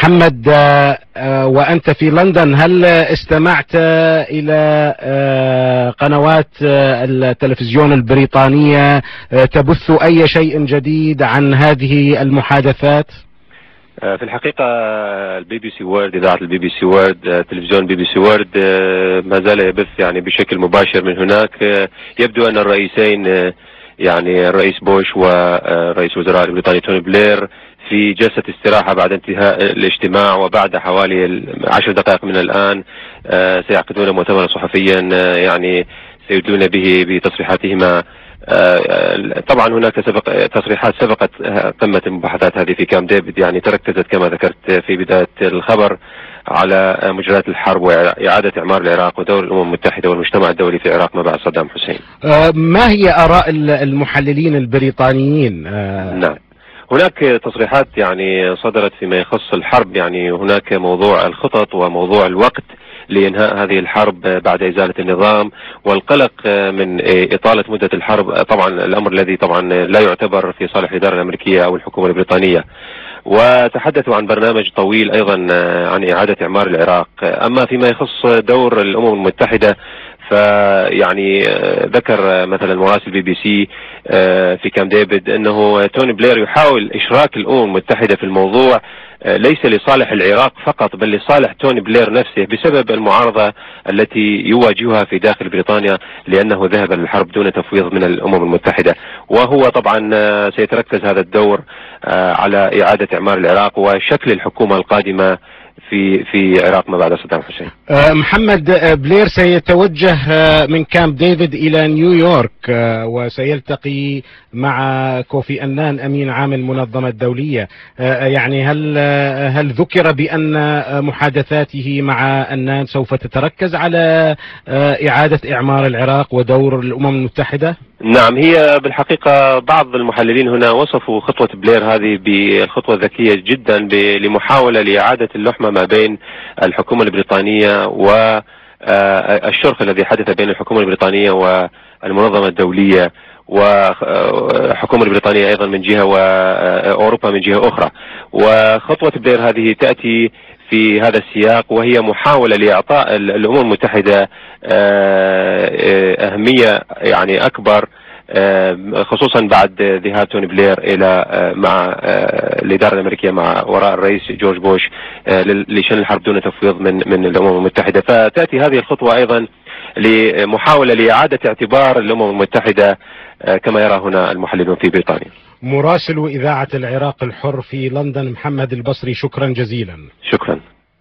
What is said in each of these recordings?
محمد، وأنت في لندن هل استمعت إلى قنوات التلفزيون البريطانية تبث أي شيء جديد عن هذه المحادثات؟ في الحقيقة البي بي سي وورد، إذاعة البي بي سي وورد، تلفزيون بي بي سي وورد ما زال يبث يعني بشكل مباشر من هناك. يبدو أن الرئيسين يعني الرئيس بوش ورئيس الوزراء البريطاني توني بلير في جلسة استراحة بعد انتهاء الاجتماع، وبعد حوالي 10 دقائق من الآن سيعقدون مؤتمرا صحفيا يعني سيدلون به بتصريحاتهما. طبعا هناك تصريحات سبقت قمة المباحثات هذه في كامب ديفيد، يعني تركزت كما ذكرت في بداية الخبر على مجريات الحرب وإعادة إعمار العراق ودور الأمم المتحدة والمجتمع الدولي في العراق ما بعد صدام حسين. ما هي آراء المحللين البريطانيين؟ نعم، هناك تصريحات يعني صدرت فيما يخص الحرب، يعني هناك موضوع الخطط وموضوع الوقت لإنهاء هذه الحرب بعد إزالة النظام، والقلق من إطالة مدة الحرب، طبعا الأمر الذي طبعا لا يعتبر في صالح الإدارة الأمريكية أو الحكومة البريطانية. وتحدثوا عن برنامج طويل أيضا عن إعادة إعمار العراق. أما فيما يخص دور الأمم المتحدة فيعني ذكر مثلا مراسل بي بي سي في كامب ديفيد أنه توني بلير يحاول إشراك الأمم المتحدة في الموضوع ليس لصالح العراق فقط بل لصالح توني بلير نفسه، بسبب المعارضة التي يواجهها في داخل بريطانيا لأنه ذهب للحرب دون تفويض من الأمم المتحدة. وهو طبعا سيتركز هذا الدور على إعادة إعمار العراق وشكل الحكومة القادمة في العراق ما بعد صدام حسين. محمد، بلير سيتوجه من كامب ديفيد إلى نيويورك وسيلتقي مع كوفي أنان أمين عام المنظمة الدولية. يعني هل ذكر بأن محادثاته مع أنان سوف تتركز على إعادة إعمار العراق ودور الأمم المتحدة؟ نعم، هي بالحقيقة بعض المحللين هنا وصفوا خطوة بلير هذه بالخطوة الذكية جدا لمحاولة لإعادة اللحمة ما بين الحكومة البريطانية والشرخ الذي حدث بين الحكومة البريطانية والمنظمة الدولية، وحكومة البريطانية أيضا من جهة وأوروبا من جهة أخرى. وخطوة بلير هذه تأتي في هذا السياق، وهي محاولة لإعطاء الأمم المتحدة أهمية يعني أكبر، خصوصا بعد ذهاب توني بلير إلى مع الإدارة الأمريكية مع وراء الرئيس جورج بوش لشن الحرب دون تفويض من الأمم المتحدة. فتأتي هذه الخطوة أيضا لمحاولة لإعادة اعتبار الأمم المتحدة كما يرى هنا المحللون في بريطانيا. مراسل إذاعة العراق الحر في لندن محمد البصري، شكرا جزيلا. شكرا.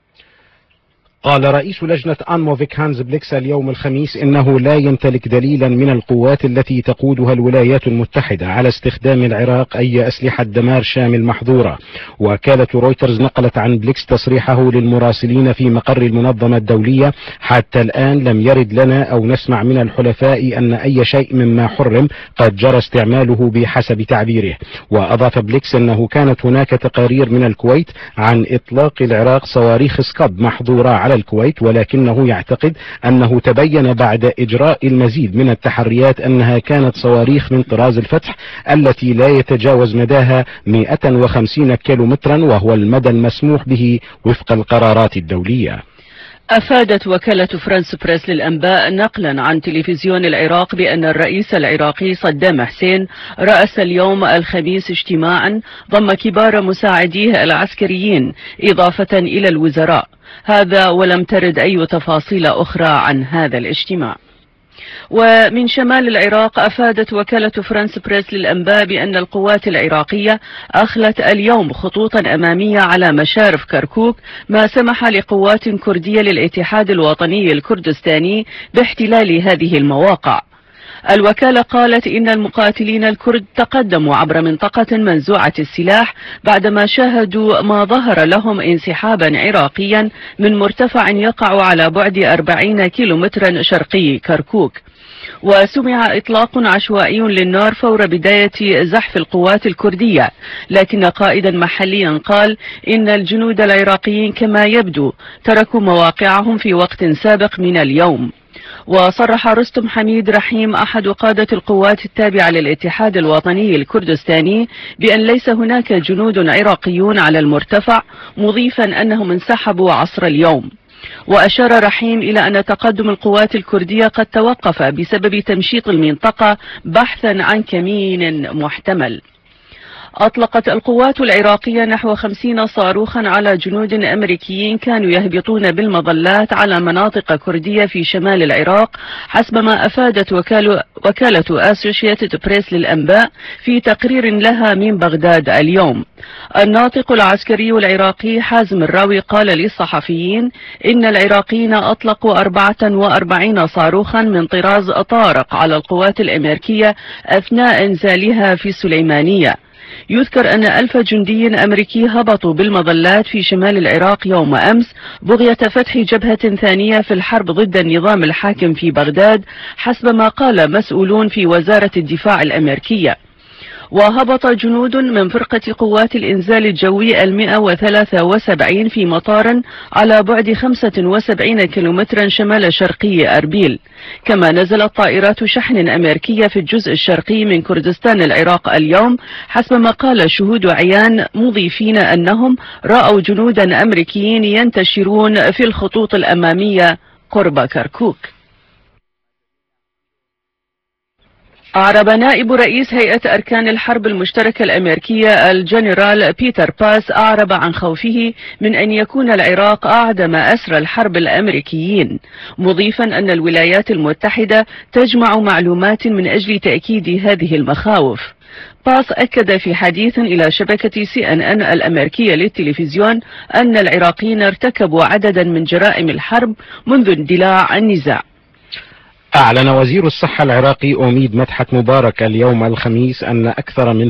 قال رئيس لجنة أنموفيك هانز بليكس اليوم الخميس إنه لا يمتلك دليلا من القوات التي تقودها الولايات المتحدة على استخدام العراق أي أسلحة دمار شامل محظورة. وكالة رويترز نقلت عن بليكس تصريحه للمراسلين في مقر المنظمة الدولية: حتى الآن لم يرد لنا أو نسمع من الحلفاء أن أي شيء مما حرم قد جرى استعماله بحسب تعبيره. وأضاف بليكس أنه كانت هناك تقارير من الكويت عن إطلاق العراق صواريخ سكاد محظورة على الكويت، ولكنه يعتقد أنه تبين بعد إجراء المزيد من التحريات أنها كانت صواريخ من طراز الفتح التي لا يتجاوز مداها 150 كيلومترا، وهو المدى المسموح به وفق القرارات الدولية. أفادت وكالة فرانس بريس للأنباء نقلا عن تلفزيون العراق بأن الرئيس العراقي صدام حسين رأس اليوم الخميس اجتماعا ضم كبار مساعديه العسكريين إضافة إلى الوزراء، هذا ولم ترد أي تفاصيل أخرى عن هذا الاجتماع. ومن شمال العراق أفادت وكالة فرانس بريس للأنباء بأن القوات العراقية أخلت اليوم خطوطا أمامية على مشارف كركوك، ما سمح لقوات كردية للاتحاد الوطني الكردستاني باحتلال هذه المواقع. الوكالة قالت إن المقاتلين الكرد تقدموا عبر منطقة منزوعة السلاح بعدما شاهدوا ما ظهر لهم انسحابا عراقيا من مرتفع يقع على بعد 40 كيلومترا شرقي كركوك. وسمع إطلاق عشوائي للنار فور بداية زحف القوات الكردية، لكن قائدا محليا قال إن الجنود العراقيين كما يبدو تركوا مواقعهم في وقت سابق من اليوم. وصرح رستم حميد رحيم أحد قادة القوات التابعة للاتحاد الوطني الكردستاني بأن ليس هناك جنود عراقيون على المرتفع، مضيفا أنهم انسحبوا عصر اليوم. وأشار رحيم إلى أن تقدم القوات الكردية قد توقف بسبب تمشيط المنطقة بحثا عن كمين محتمل. أطلقت القوات العراقية نحو 50 صاروخا على جنود أمريكيين كانوا يهبطون بالمظلات على مناطق كردية في شمال العراق، حسب ما أفادت وكالة أسوشيتد بريس للأنباء في تقرير لها من بغداد اليوم. الناطق العسكري العراقي حازم الراوي قال للصحفيين إن العراقيين أطلقوا 44 صاروخا من طراز طارق على القوات الأمريكية أثناء إنزالها في السليمانية. يذكر أن 1000 جندي أمريكي هبطوا بالمظلات في شمال العراق يوم أمس بغية فتح جبهة ثانية في الحرب ضد النظام الحاكم في بغداد، حسب ما قال مسؤولون في وزارة الدفاع الأمريكية. وهبط جنود من فرقة قوات الإنزال الجوي 173 في مطار على بعد 75 كيلومترا شمال شرقي أربيل. كما نزلت طائرات شحن أمريكية في الجزء الشرقي من كردستان العراق اليوم، حسب ما قال شهود عيان، مضيفين أنهم رأوا جنودا أمريكيين ينتشرون في الخطوط الأمامية قرب كركوك. أعرب نائب رئيس هيئة أركان الحرب المشتركة الأمريكية الجنرال بيتر باس أعرب عن خوفه من أن يكون العراق أعدم أسرى الحرب الأمريكيين، مضيفا أن الولايات المتحدة تجمع معلومات من أجل تأكيد هذه المخاوف. باس أكد في حديث إلى شبكة CNN الأمريكية للتلفزيون أن العراقيين ارتكبوا عددا من جرائم الحرب منذ اندلاع النزاع. أعلن وزير الصحة العراقي أميد مدحت مبارك اليوم الخميس أن أكثر من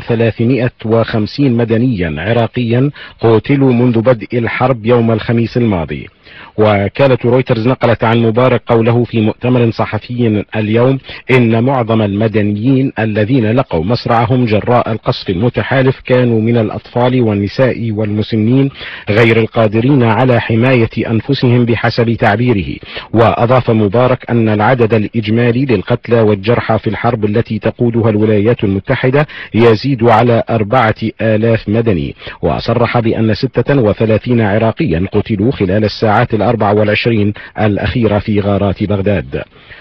350 مدنيا عراقيا قتلوا منذ بدء الحرب يوم الخميس الماضي. وكالة رويترز نقلت عن مبارك قوله في مؤتمر صحفي اليوم إن معظم المدنيين الذين لقوا مصرعهم جراء القصف المتحالف كانوا من الأطفال والنساء والمسنين غير القادرين على حماية أنفسهم بحسب تعبيره. وأضاف مبارك أن العدد الإجمالي للقتلى والجرحى في الحرب التي تقودها الولايات المتحدة يزيد على 4000 مدني. وصرح بأن 36 عراقيا قتلوا خلال الساعات 24 الأخيرة في غارات بغداد.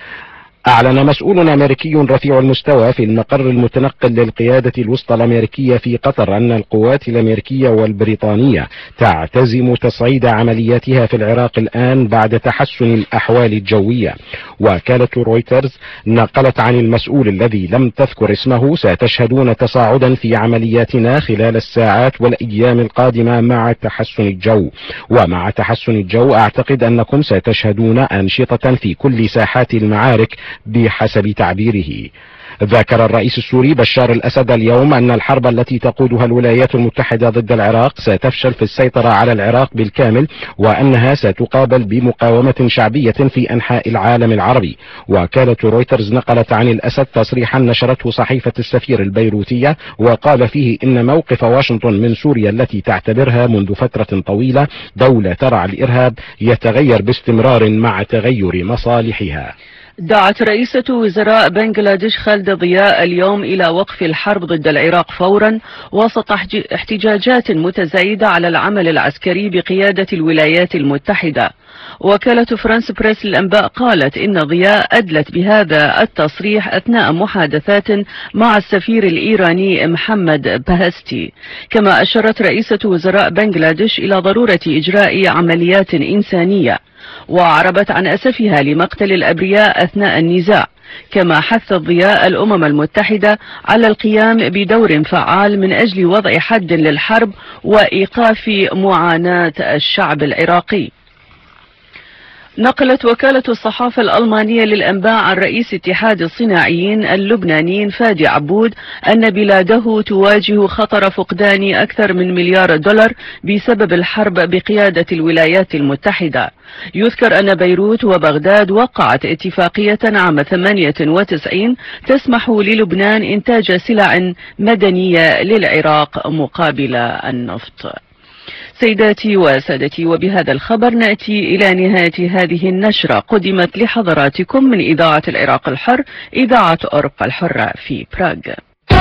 أعلن مسؤول أمريكي رفيع المستوى في المقر المتنقل للقيادة الوسطى الأمريكية في قطر أن القوات الأمريكية والبريطانية تعتزم تصعيد عملياتها في العراق الآن بعد تحسن الأحوال الجوية. وكالة رويترز نقلت عن المسؤول الذي لم تذكر اسمه: ستشهدون تصاعدا في عملياتنا خلال الساعات والأيام القادمة مع تحسن الجو، ومع تحسن الجو أعتقد أنكم ستشهدون أنشطة في كل ساحات المعارك بحسب تعبيره. ذكر الرئيس السوري بشار الأسد اليوم أن الحرب التي تقودها الولايات المتحدة ضد العراق ستفشل في السيطرة على العراق بالكامل، وأنها ستقابل بمقاومة شعبية في أنحاء العالم العربي. وكالة رويترز نقلت عن الأسد تصريحا نشرته صحيفة السفير البيروتية، وقال فيه إن موقف واشنطن من سوريا التي تعتبرها منذ فترة طويلة دولة ترعى الإرهاب يتغير باستمرار مع تغير مصالحها. دعت رئيسة وزراء بنغلاديش خالدة ضياء اليوم إلى وقف الحرب ضد العراق فورا وسط احتجاجات متزايدة على العمل العسكري بقيادة الولايات المتحدة. وكالة فرانس بريس للأنباء قالت إن ضياء أدلت بهذا التصريح أثناء محادثات مع السفير الإيراني محمد بهستي. كما أشارت رئيسة وزراء بنغلاديش إلى ضرورة إجراء عمليات إنسانية، وأعربت عن أسفها لمقتل الأبرياء أثناء النزاع. كما حثت ضياء الأمم المتحدة على القيام بدور فعال من أجل وضع حد للحرب وإيقاف معاناة الشعب العراقي. نقلت وكالة الصحافة الألمانية للأنباء عن رئيس اتحاد الصناعيين اللبنانيين فادي عبود أن بلاده تواجه خطر فقدان أكثر من $1 مليار بسبب الحرب بقيادة الولايات المتحدة. يذكر أن بيروت وبغداد وقعت اتفاقية عام 98 تسمح للبنان إنتاج سلع مدنية للعراق مقابل النفط. سيداتي وسادتي، وبهذا الخبر نأتي إلى نهاية هذه النشرة قدمت لحضراتكم من إذاعة العراق الحر، إذاعة أوروبا الحرة في براغ.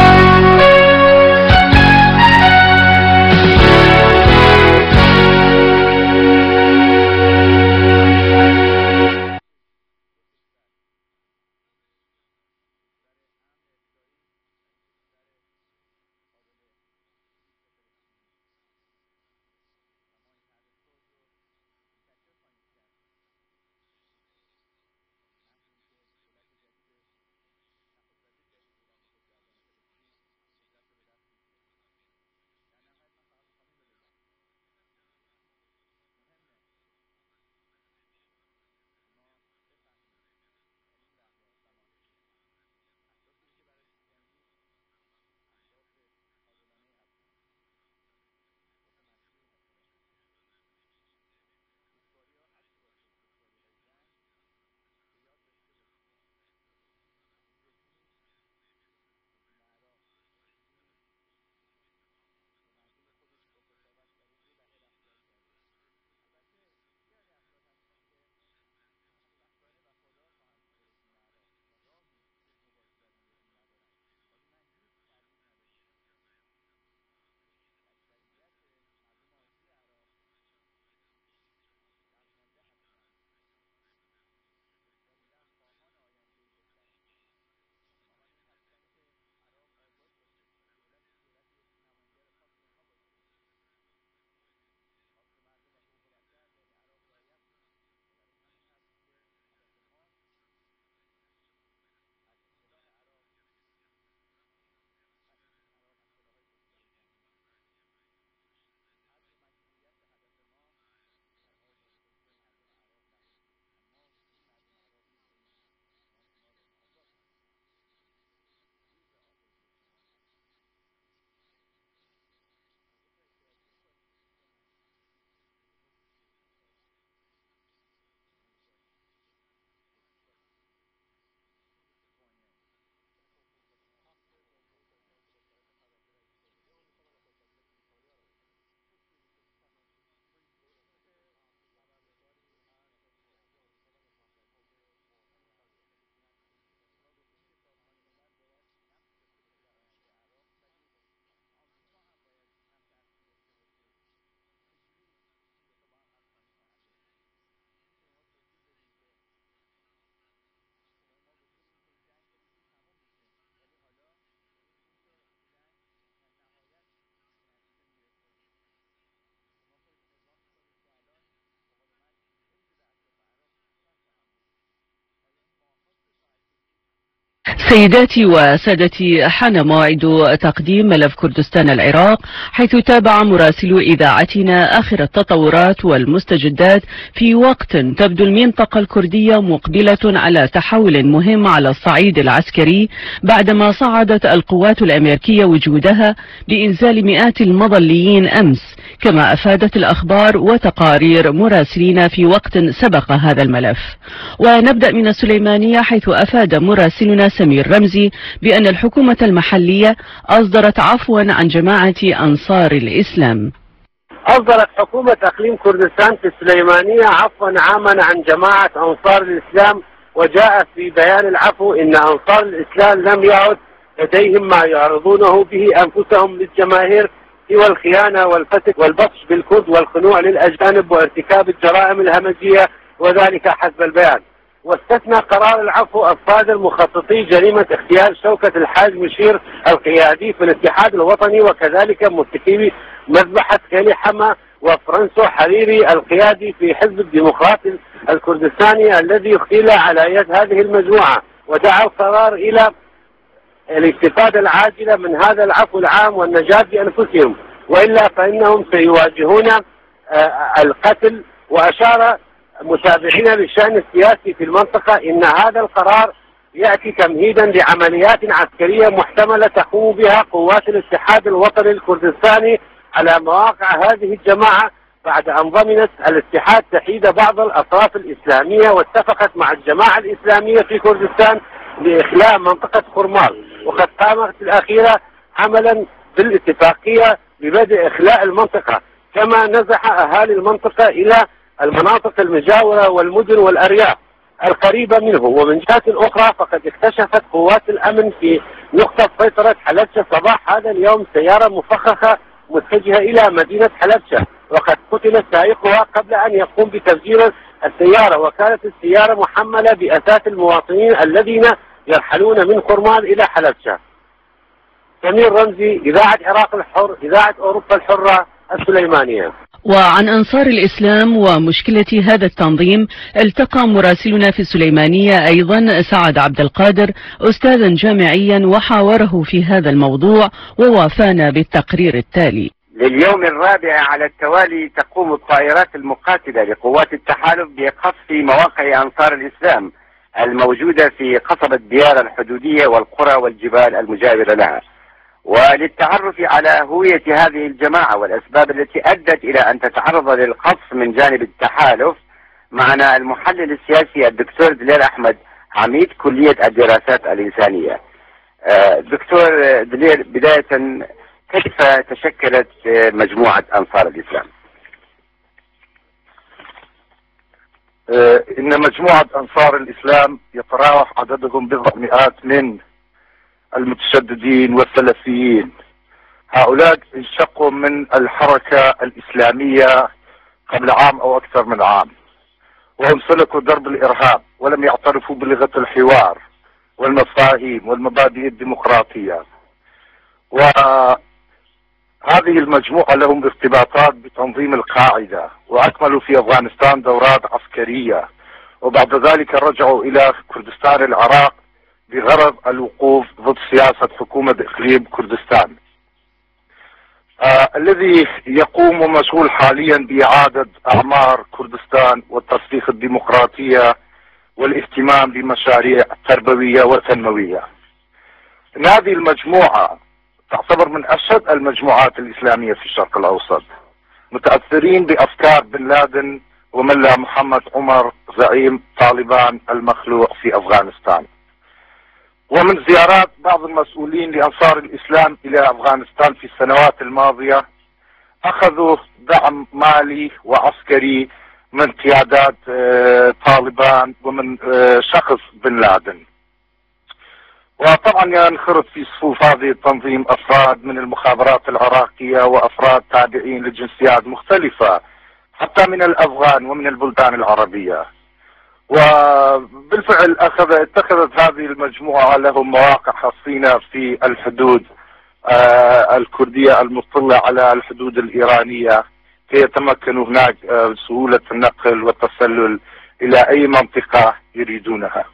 سيداتي وسادتي، حان موعد تقديم ملف كردستان العراق، حيث تابع مراسلو إذاعتنا آخر التطورات والمستجدات في وقت تبدو المنطقة الكردية مقبلة على تحول مهم على الصعيد العسكري، بعدما صعدت القوات الأمريكية وجودها بإنزال مئات المظليين أمس، كما أفادت الأخبار وتقارير مراسلين في وقت سبق هذا الملف. ونبدأ من السليمانية، حيث أفاد مراسلنا سمير رمزي بأن الحكومة المحلية أصدرت عفوا عن جماعة أنصار الإسلام. أصدرت حكومة إقليم كردستان في السليمانية عفوا عاما عن جماعة أنصار الإسلام، وجاء في بيان العفو إن أنصار الإسلام لم يعد لديهم ما يعرضونه به أنفسهم للجماهير سوى الخيانة والفتك والبطش بالكرد والخنوع للأجانب وارتكاب الجرائم الهمجية، وذلك حسب البيان. واستثنى قرار العفو الصادر مخططي جريمة اغتيال شوكة الحاج مشير القيادي في الاتحاد الوطني، وكذلك مرتكبي مذبحة خيلي حما وفرنسو حريري القيادي في حزب الديمقراطي الكردستاني الذي اغتيل على يد هذه المجموعة. ودعا القرار إلى الاستفادة العاجلة من هذا العفو العام والنجاة بأنفسهم، وإلا فإنهم سيواجهون القتل. وأشار متابعين للشأن السياسي في المنطقة إن هذا القرار يأتي تمهيدا لعمليات عسكرية محتملة تقوم بها قوات الاتحاد الوطني الكردستاني على مواقع هذه الجماعة، بعد أن ضمنت الاتحاد تحييد بعض الأطراف الإسلامية واتفقت مع الجماعة الإسلامية في كردستان لإخلاء منطقة خرمال. وقد قامت الأخيرة عملا بالاتفاقية ببدء إخلاء المنطقة، كما نزح أهالي المنطقة إلى المناطق المجاورة والمدن والأرياف القريبة منه. ومن جهة أخرى فقد اكتشفت قوات الأمن في نقطة سيطرة حلبشة صباح هذا اليوم سيارة مفخخة متجهة إلى مدينة حلبشة، وقد قتل سائقها قبل أن يقوم بتفجير السيارة، وكانت السيارة محملة بأثاث المواطنين الذين يرحلون من كرمان إلى حلبشة. سمير رمزي، إذاعة عراق الحر، إذاعة أوروبا الحرة، السليمانية. وعن أنصار الإسلام ومشكلة هذا التنظيم التقى مراسلنا في السليمانية أيضا سعد عبد القادر أستاذا جامعيا وحاوره في هذا الموضوع ووافانا بالتقرير التالي. لليوم الرابع على التوالي تقوم الطائرات المقاتلة لقوات التحالف بقصف مواقع أنصار الإسلام الموجودة في قصبة ديار الحدودية والقرى والجبال المجاورة لها. وللتعرف على هوية هذه الجماعة والأسباب التي أدت إلى أن تتعرض للقصف من جانب التحالف، معنا المحلل السياسي الدكتور دليل أحمد عميد كلية الدراسات الإنسانية. دكتور دليل، بداية كيف تشكلت مجموعة أنصار الإسلام؟ إن مجموعة أنصار الإسلام يتراوح عددهم بضع مئات من المتشددين والسلفيين. هؤلاء انشقوا من الحركة الإسلامية قبل عام أو أكثر من عام، وهم سلكوا درب الإرهاب ولم يعترفوا بلغة الحوار والمفاهيم والمبادئ الديمقراطية. وهذه المجموعة لهم ارتباطات بتنظيم القاعدة، وأكملوا في أفغانستان دورات عسكرية، وبعد ذلك رجعوا إلى كردستان العراق بغرض الوقوف ضد سياسة حكومة إقليم كردستان. الذي يقوم ومشغول حاليا بإعادة أعمار كردستان والتصفيق الديمقراطية والاهتمام بمشاريع تربوية وتنموية. إن هذه المجموعة تعتبر من أشد المجموعات الإسلامية في الشرق الأوسط، متأثرين بأفكار بن لادن وملا محمد عمر زعيم طالبان المخلوع في أفغانستان. ومن زيارات بعض المسؤولين لأنصار الإسلام إلى أفغانستان في السنوات الماضية أخذوا دعم مالي وعسكري من قيادات طالبان ومن شخص بن لادن. وطبعا ينخرط في صفوف هذه التنظيم أفراد من المخابرات العراقية وأفراد تابعين لجنسيات مختلفة حتى من الأفغان ومن البلدان العربية. وبالفعل اتخذت هذه المجموعة لهم مواقع حصينة في الحدود الكردية المطلة على الحدود الإيرانية كي يتمكنوا هناك بسهولة النقل والتسلل إلى أي منطقة يريدونها.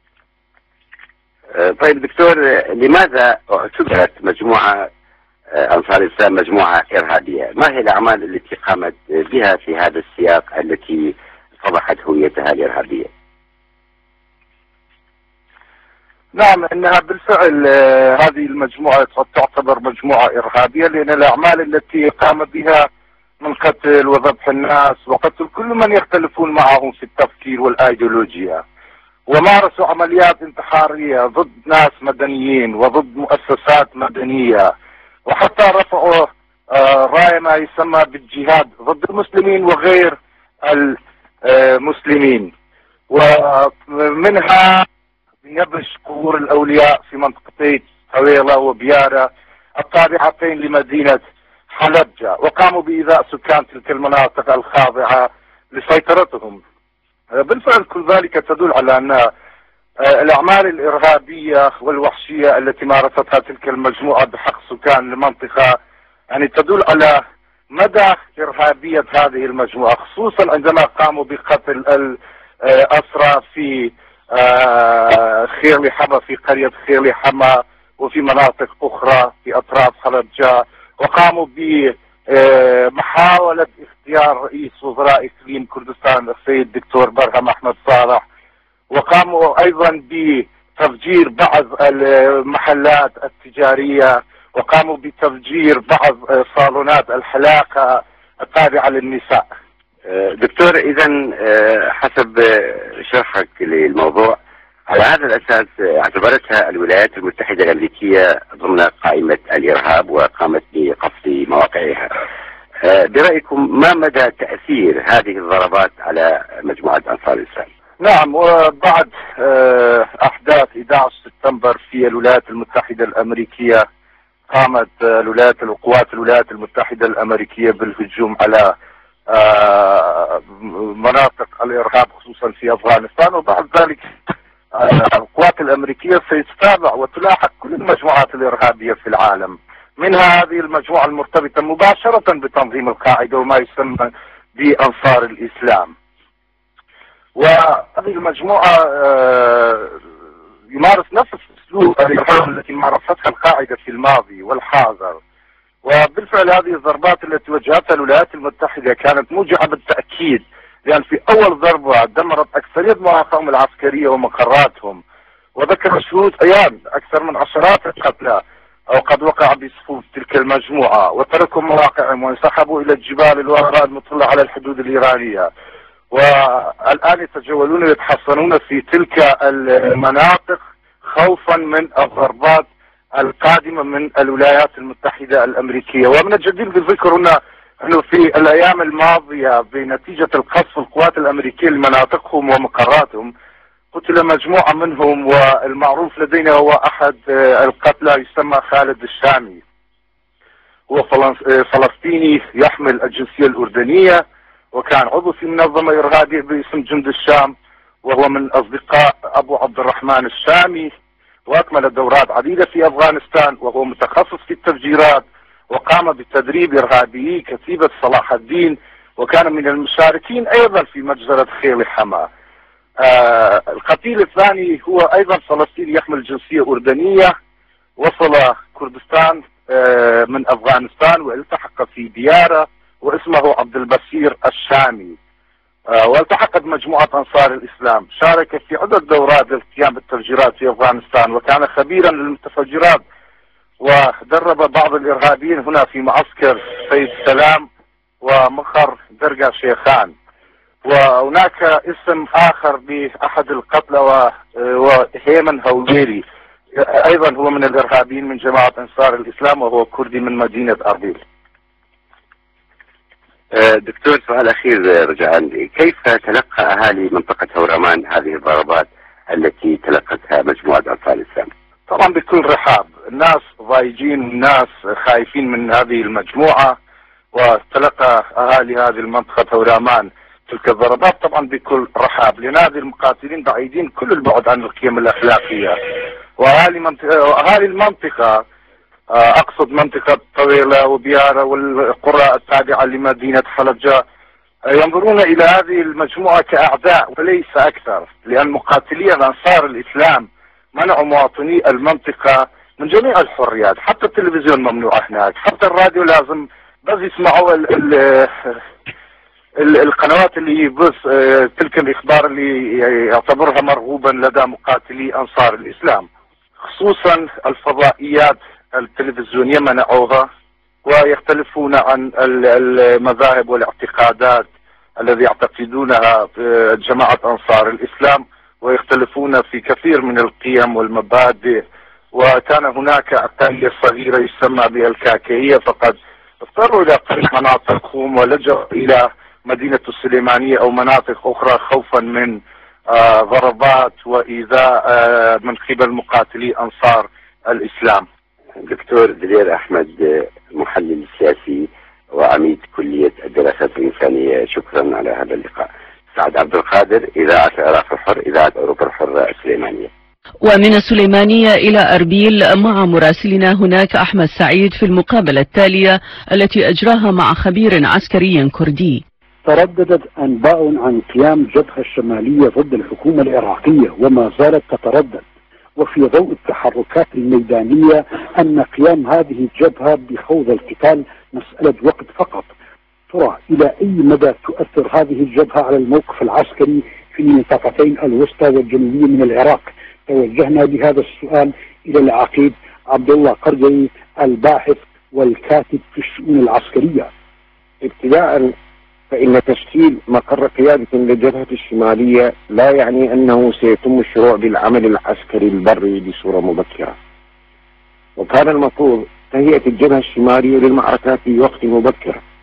طيب دكتور، لماذا اعتبرت مجموعة أنصار الإسلام مجموعة إرهابية؟ ما هي الأعمال التي قامت بها في هذا السياق التي فضحت هويتها الإرهابية؟ نعم، انها بالفعل هذه المجموعة تعتبر مجموعة إرهابية، لأن الأعمال التي قام بها من قتل وذبح الناس وقتل كل من يختلفون معهم في التفكير والأيديولوجيا، ومارسوا عمليات انتحارية ضد ناس مدنيين وضد مؤسسات مدنية، وحتى رفعوا راية ما يسمى بالجهاد ضد المسلمين وغير المسلمين. ومنها يبش قبور الأولياء في منطقتي حويلة وبيارة التابعتين لمدينة حلبجة، وقاموا بإيذاء سكان تلك المناطق الخاضعة لسيطرتهم. بالفعل كل ذلك تدل على أن الأعمال الإرهابية والوحشية التي مارستها تلك المجموعة بحق سكان المنطقة يعني تدل على مدى إرهابية هذه المجموعة، خصوصا عندما قاموا بقتل الأسرى في خير حما، في قرية خير حما وفي مناطق أخرى في أطراف حلبجة، وقاموا بمحاولة اختيار رئيس وزراء إقليم كردستان السيد دكتور برهم أحمد صالح، وقاموا أيضا بتفجير بعض المحلات التجارية، وقاموا بتفجير بعض صالونات الحلاقة التابعة للنساء. دكتور، إذا حسب شرحك للموضوع على هذا الأساس اعتبرتها الولايات المتحدة الأمريكية ضمن قائمة الإرهاب وقامت بقصف مواقعها. برأيكم ما مدى تأثير هذه الضربات على مجموعة أنصار الإسلام؟ نعم، وبعد أحداث 11 سبتمبر في الولايات المتحدة الأمريكية قامت قوات الولايات المتحدة الأمريكية بالهجوم على مناطق الإرهاب خصوصا في أفغانستان، وبعد ذلك القوات الأمريكية ستتابع وتلاحق كل المجموعات الإرهابية في العالم، منها هذه المجموعة المرتبطة مباشرة بتنظيم القاعدة وما يسمى بأنصار الإسلام. وهذه المجموعة يمارس نفس أسلوب الإرهاب التي مارستها القاعدة في الماضي والحاضر. وبالفعل هذه الضربات التي وجهتها الولايات المتحدة كانت موجعة بالتأكيد، لأن في أول ضربة دمرت أكثرية مواقعهم العسكرية ومقراتهم، وذكر شهود أيام أكثر من عشرات القتلى أو قد وقع بصفوف تلك المجموعة، وتركوا مواقعهم وانسحبوا إلى الجبال الوراء المطلة على الحدود الإيرانية، والآن يتجولون ويتحصنون في تلك المناطق خوفا من الضربات القادمة من الولايات المتحدة الأمريكية. ومن الجدير بالذكر هنا أنه في الأيام الماضية بنتيجة القصف القوات الأمريكية لمناطقهم ومقراتهم قتل مجموعة منهم، والمعروف لدينا هو أحد القتلى يسمى خالد الشامي، هو فلسطيني يحمل الجنسية الأردنية وكان عضو في منظمة إرهابية باسم جند الشام، وهو من أصدقاء أبو عبد الرحمن الشامي، وأكمل دورات عديدة في أفغانستان، وهو متخصص في التفجيرات وقام بتدريب إرهابيي كتيبة صلاح الدين، وكان من المشاركين أيضا في مجزرة خيل حما. القتيل الثاني هو أيضا فلسطيني يحمل جنسية أردنية، وصل كردستان من أفغانستان والتحق في ديارة واسمه عبد البصير الشامي، والتحقت مجموعة أنصار الإسلام. شارك في عدة دورات للقيام بالتفجيرات في أفغانستان، وكان خبيرا للمتفجرات، ودرب بعض الإرهابيين هنا في معسكر سيد سلام ومخر درقا شيخان. وهناك اسم آخر لأحد القتلى وهيمن هوليري، أيضا هو من الإرهابيين من جماعة أنصار الإسلام، وهو كردي من مدينة أربيل. دكتور، سؤال أخير رجاء، كيف تلقى أهالي منطقة هورامان هذه الضربات التي تلقتها مجموعة أنصار الإسلام؟ طبعا بكل رحاب، الناس ضايجين والناس خايفين من هذه المجموعة، وتلقى أهالي هذه المنطقة هورامان تلك الضربات طبعا بكل رحاب، لأن هذه المقاتلين بعيدين كل البعد عن القيم الأخلاقية. وأهالي المنطقة أقصد منطقة طويلة وبيارة والقرى التابعة لمدينة حلجة ينظرون إلى هذه المجموعة كأعداء وليس أكثر، لأن مقاتلي أنصار الإسلام منعوا مواطني المنطقة من جميع الحريات، حتى التلفزيون ممنوع هناك، حتى الراديو لازم بس يسمعوا القنوات اللي يبث تلك الإخبار اللي يعتبرها مرغوبا لدى مقاتلي أنصار الإسلام، خصوصا الفضائيات التلفزيونية منعوها، ويختلفون عن المذاهب والاعتقادات الذي يعتقدونها جماعة أنصار الإسلام، ويختلفون في كثير من القيم والمبادئ. وكان هناك أقلية صغيرة يسمى بها الكاكية، فقد اضطروا إلى ترك مناطقهم ولجأوا إلى مدينة السليمانية أو مناطق أخرى خوفا من ضربات وإيذاء من قبل مقاتلي أنصار الإسلام. دكتور دلير أحمد، محلل سياسي وعميد كلية الدراسات الإنسانية، شكرا على هذا اللقاء. سعد عبد القادر، إذاعة العراق الحر، إذاعة أوروبا الحرة السليمانية. ومن السليمانية إلى أربيل مع مراسلنا هناك أحمد سعيد في المقابلة التالية التي أجراها مع خبير عسكري كردي. ترددت أنباء عن قيام الجبهة الشمالية ضد الحكومة العراقية وما زالت تتردد، وفي ضوء التحركات الميدانية أن قيام هذه الجبهة بخوض القتال مسألة وقت فقط. ترى إلى أي مدى تؤثر هذه الجبهة على الموقف العسكري في المنطقتين الوسطى والجنوبية من العراق؟ توجهنا بهذا السؤال إلى العقيد عبد الله قرجي، الباحث والكاتب في الشؤون العسكرية. ابتداء فإن تشكيل مقر قيادة للجبهة الشمالية لا يعني أنه سيتم الشروع بالعمل العسكري البري بصورة مبكرة، وكان المفروض تهيئة الجبهة الشمالية للمعركة في وقت مبكر،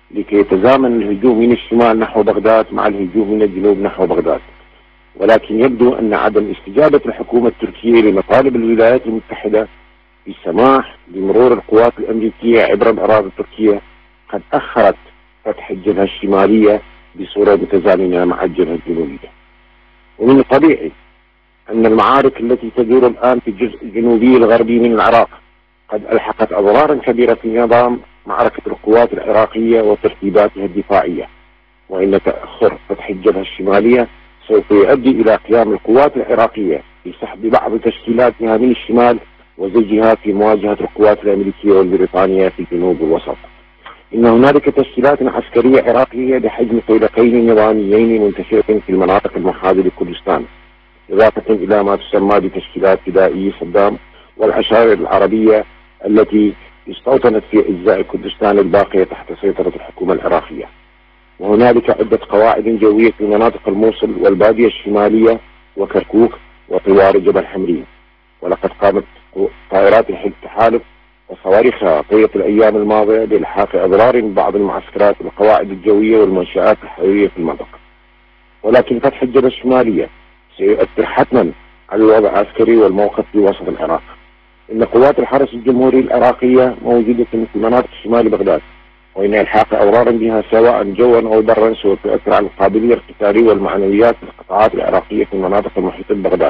لكي يتزامن الهجوم من الشمال نحو بغداد مع الهجوم من الجنوب نحو بغداد. ولكن يبدو أن عدم استجابة الحكومة التركية لمطالب الولايات المتحدة بالسماح بمرور القوات الأمريكية عبر الأراضي التركية قد أخرت فتح الجبهة الشمالية بصورة متزامنة مع الجبهة الجنوبية. ومن الطبيعي أن المعارك التي تدور الآن في الجزء الجنوبي الغربي من العراق قد ألحقت أضرارا كبيرة في نظام معركة القوات العراقية وترتيباتها الدفاعية، وإن تأخر فتح الجبهة الشمالية سوف يؤدي إلى قيام القوات العراقية بسحب بعض تشكيلاتها من الشمال وزجها في مواجهة القوات الأمريكية والبريطانية في الجنوب والوسط. إن هنالك تشكيلات عسكرية عراقية بحجم طيلقين نظاميين منتشرة في المناطق المحاذية لكردستان، إضافة إلى ما تسمى بتشكيلات فدائية صدام والعشائر العربية التي استوطنت في أجزاء كردستان الباقية تحت سيطرة الحكومة العراقية. وهنالك عدة قواعد جوية في مناطق الموصل والبادية الشمالية وكركوك وطوار جبل حمرين. ولقد قامت طائرات التحالف وصواريخها طيلة الأيام الماضية بإلحاق أضرار ببعض المعسكرات والقواعد الجوية والمنشآت الحيوية في المنطقة. ولكن فتح الجبهة الشمالية سيؤثر حتما على الوضع العسكري والموقف في وسط العراق. إن قوات الحرس الجمهوري العراقية موجودة في مناطق شمال بغداد، وإن إلحاق أضرار بها سواء جوا أو برا سوف يؤثر على القابلية القتالية والمعنويات في القطاعات العراقية في المناطق المحيطة ببغداد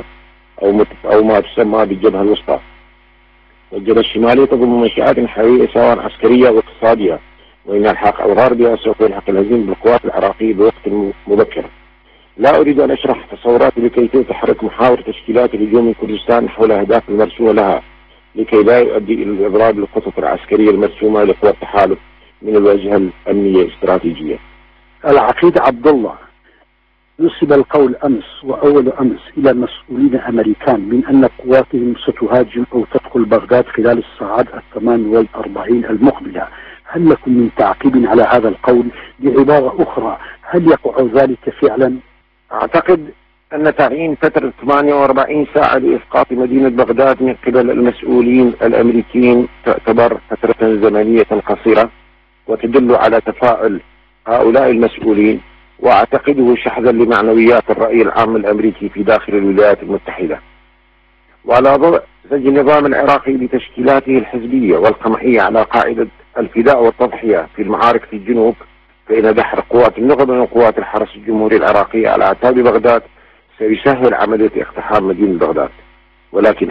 أو ما تسمى بالجبهة الوسطى. والجبهة الشمالية تضم منشآت حيوية سواء عسكرية أو اقتصادية، وإن إلحاق أضرار بها سوف يلحق الهزيمة بالقوات العراقية بوقت مبكر. لا أريد أن أشرح تصوراتي لكي تحرك محاور تشكيلات الهجوم من كردستان حول الأهداف المرسومة لها، لكي لا يؤدي إلى الإضراب للخطط العسكرية المرسومة لقوى التحالف من الواجهة الأمنية الاستراتيجية. العقيد عبد الله، نسب القول أمس وأول أمس إلى مسؤولين أمريكان من أن قواتهم ستهاجم أو تدخل بغداد خلال الساعات 48 المقبلة. هل لكم من تعقيب على هذا القول؟ بعبارة أخرى، هل يقع ذلك فعلا؟ أعتقد أن تعيين فترة 48 ساعة لإسقاط مدينة بغداد من قبل المسؤولين الأمريكيين تعتبر فترة زمنية قصيرة وتدل على تفاؤل هؤلاء المسؤولين، وأعتقده شحذا لمعنويات الرأي العام الأمريكي في داخل الولايات المتحدة. وعلى ضوء زج النظام العراقي بتشكيلاته الحزبية والقمعية على قاعدة الفداء والتضحية في المعارك في الجنوب، فإن دحر قوات النخبة من قوات الحرس الجمهوري العراقي على أعتاب بغداد سيسهل عملية اقتحام مدينة بغداد. ولكن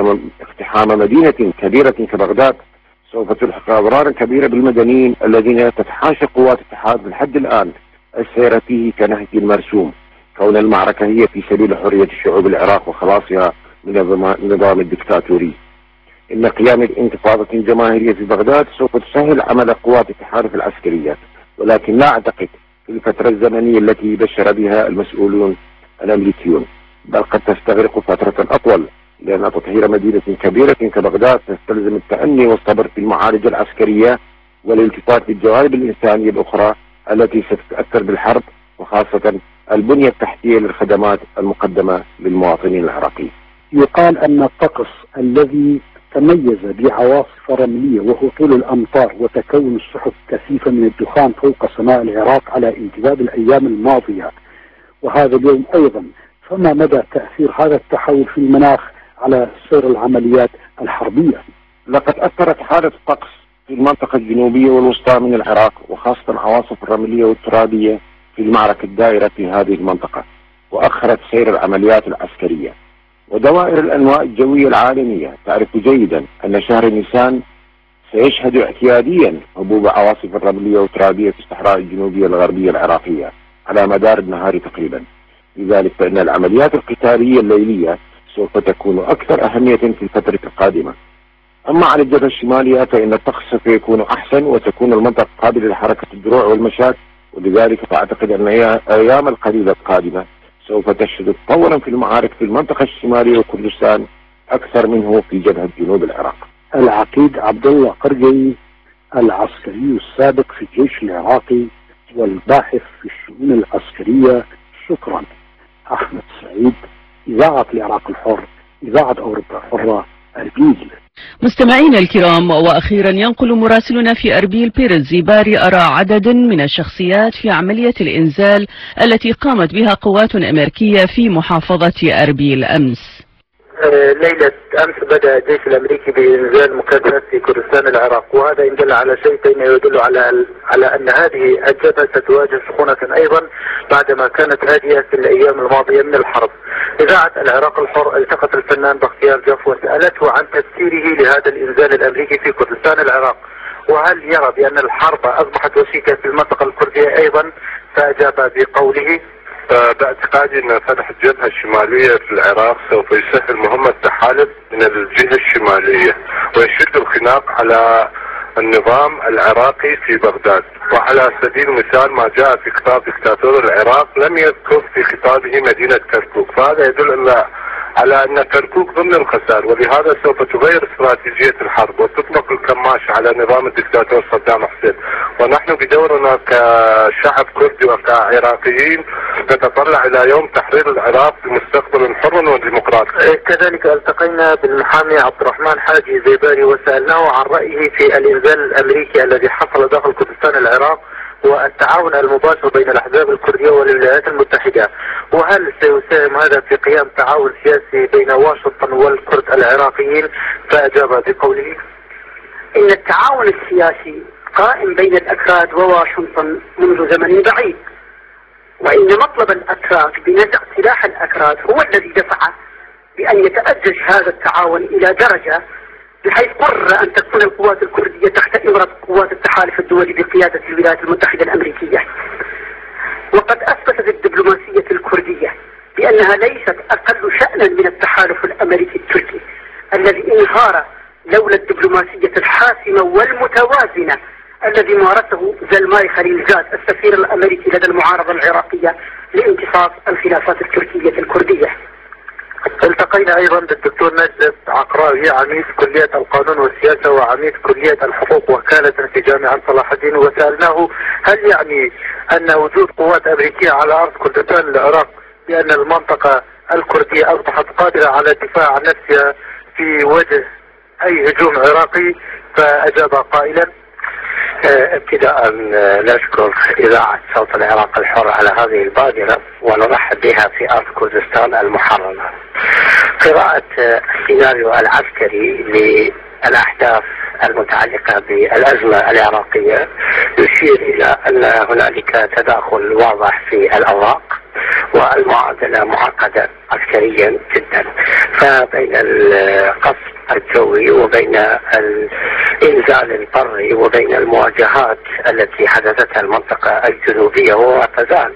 اقتحام مدينة كبيرة كبغداد سوف تلحق أضرارا كبيرة بالمدنيين الذين تتحاشى قوات الاتحاد لحد الآن السير فيه كنهج المرسوم، كون المعركة هي في سبيل حرية الشعوب العراق وخلاصها من النظام الدكتاتوري. إن قيام انتفاضة جماهيرية في بغداد سوف تسهل عمل قوات التحالف العسكرية، ولكن لا أعتقد في الفترة الزمنية التي بشر بها المسؤولون الأمريكيون، بل قد تستغرق فترة أطول، لأن تطهير مدينة كبيرة كبغداد تستلزم التأني والصبر في المعارك العسكرية والالتفات للجوانب الإنسانية الأخرى التي ستتأثر بالحرب، وخاصة البنية التحتية للخدمات المقدمة للمواطنين العراقيين. يقال أن الطقس الذي تميز بعواصف رملية وهطول الأمطار وتكون السحب كثيفة من الدخان فوق سماء العراق على امتداد الأيام الماضية وهذا اليوم أيضا، فما مدى تأثير هذا التحول في المناخ على سير العمليات الحربية؟ لقد أثرت حالة الطقس في المنطقة الجنوبية والوسطى من العراق، وخاصة العواصف الرملية والترابية في المعركة الدائرة في هذه المنطقة، وأخرت سير العمليات العسكرية. ودوائر الأنواء الجوية العالمية تعرف جيدا أن شهر نيسان سيشهد اعتياديا هبوب عواصف الرملية والترابية في الصحراء الجنوبية الغربية العراقية على مدار النهار تقريبا. لذلك فإن العمليات القتالية الليلية سوف تكون أكثر أهمية في الفترة القادمة. أما على الجبهة الشمالية فإن الطقس سوف يكون أحسن وتكون المنطقة قابلة لحركة الدروع والمشاة، ولذلك فأعتقد أن أيام القليلة القادمة سوف تشهد تطورا في المعارك في المنطقة الشمالية وكردستان أكثر منه في جبهة جنوب العراق. العقيد عبد الله قرجي، العسكري السابق في الجيش العراقي والباحث في الشؤون العسكرية، شكرا. أحمد سعيد، إذاعة العراق الحر، إذاعة أوروبا الحرة، أربيل. مستمعينا الكرام، وأخيرا ينقل مراسلنا في أربيل بيرز زيباري آراء عدد من الشخصيات في عملية الإنزال التي قامت بها قوات أمريكية في محافظة أربيل أمس. ليلة أمس بدأ الجيش الأمريكي بإنزال مكاتبات في كردستان العراق، وهذا إن دل على شيء فإنه يدل على أن هذه الجبهة ستواجه سخونة أيضا بعدما كانت هادئة في الأيام الماضية من الحرب. إذاعة العراق الحر التقت الفنان بختيار جاف وسألته عن تفسيره لهذا الإنزال الأمريكي في كردستان العراق، وهل يرى بأن الحرب أصبحت وشيكة في المنطقة الكردية أيضا، فأجاب بقوله: باعتقادي أن فتح الجبهة الشمالية في العراق سوف يسهل مهمة التحالف من الجهة الشمالية ويشد الخناق على النظام العراقي في بغداد. وعلى سبيل المثال ما جاء في خطاب دكتاتور العراق لم يذكر في خطابه مدينة كركوك، فهذا يدل على أن كركوك ضمن الخسائر، ولهذا سوف تغير استراتيجية الحرب وتطلق الكماش على نظام الدكتاتور صدام حسين. ونحن بدورنا كشعب كردي وكعراقيين نتطلع إلى يوم تحرير العراق بمستقبل حر وديمقراطي. كذلك التقينا بالمحامي عبد الرحمن حاجي زيباري وسألناه عن رأيه في الإنزال الأمريكي الذي حصل داخل كردستان العراق والتعاون المباشر بين الأحزاب الكردية والولايات المتحدة، وهل سيساهم هذا في قيام تعاون سياسي بين واشنطن والكرد العراقيين؟ فأجاب بقوله: إن التعاون السياسي قائم بين الأكراد وواشنطن منذ زمن بعيد، وإن مطلب الأتراك بنزع سلاح الأكراد هو الذي دفع بأن يتأجج هذا التعاون إلى درجة بحيث قرر أن تكون القوات الكردية تحت إمرة قوات التحالف الدولي بقيادة الولايات المتحدة الأمريكية. وقد أثبتت الدبلوماسية الكردية بأنها ليست أقل شأنا من التحالف الأمريكي التركي الذي انهار لولا الدبلوماسية الحاسمة والمتوازنة الذي مارسه زلماي خليلزاد السفير الأمريكي لدى المعارضة العراقية لامتصاص الخلافات التركية الكردية. التقينا ايضا بالدكتور نجد عقراوي عميد كلية القانون والسياسة وعميد كلية الحقوق وكالة في جامعة صلاح الدين، وسألناه هل يعني ان وجود قوات امريكية على ارض كردستان العراق بان المنطقة الكردية اصبحت قادرة على الدفاع عن نفسها في وجه اي هجوم عراقي؟ فاجاب قائلا: ابتداء نشكر إذاعة صوت العراق الحر على هذه البادرة ونرحب بها في أرض كردستان المحررة. قراءة السيناريو العسكري للأحداث المتعلقة بالأزمة العراقية يشير إلى أن هنالك تداخل واضح في الأوراق والمعادلة معقدة عسكريا جدا، فبين القصف الجوي وبين الإنزال البري وبين المواجهات التي حدثتها المنطقة الجنوبية وما تزال،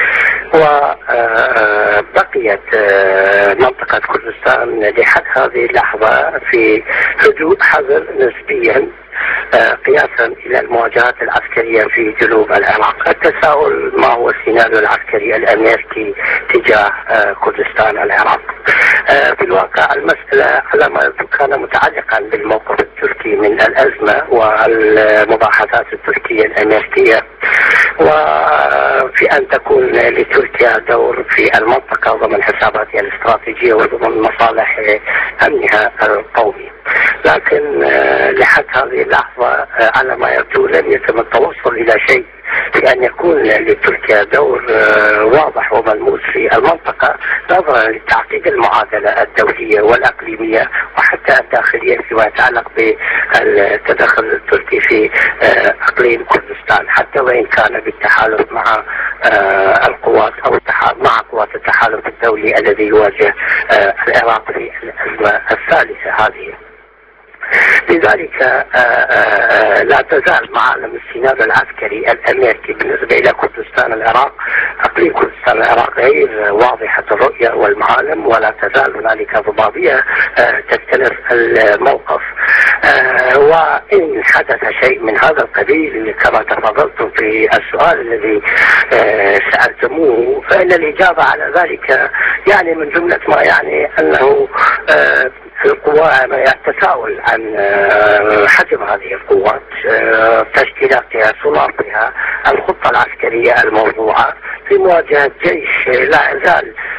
وبقيت منطقة كردستان لحد هذه اللحظة في هدوء حذر نسبيا قياسا إلى المواجهات العسكرية في جنوب العراق. التساؤل: ما هو السيناريو العسكري الأمريكي تجاه كردستان العراق؟ في الواقع المسألة على ما كان متعلقا بالموقف التركي من الأزمة والمباحثات التركية الأمريكية، وفي أن تكون لتركيا دور في المنطقة ضمن حساباتها الاستراتيجية وضمن مصالح أمنها القومي. لكن لحد هذه اللحظة على ما يبدو لم يتم التوصل إلى شيء بأن يكون لتركيا دور واضح وملموس في المنطقة نظرا لتعقيد المعادلة الدولية والأقليمية وحتى الداخلية فيما يتعلق بالتدخل التركي في أقليم كردستان، حتى وإن كان بالتحالف مع القوات أو مع قوات التحالف الدولي الذي يواجه العراق في الأزمة الثالثة هذه. لذلك لا تزال معالم السيناريو العسكري الأمريكي بالنسبة إلى كردستان العراق، أقليم كردستان العراق غير واضحة الرؤية والمعالم، ولا تزال هنالك ضبابية تختلف الموقف. وإن حدث شيء من هذا القبيل كما تفضلتم في السؤال الذي سألتموه، فإن الإجابة على ذلك يعني من جملة ما يعني أنه القوات التساؤل عن حجم هذه القوات، تشكيلاتها، صنافها، الخطة العسكرية الموضوعة في مواجهة جيش لا يزال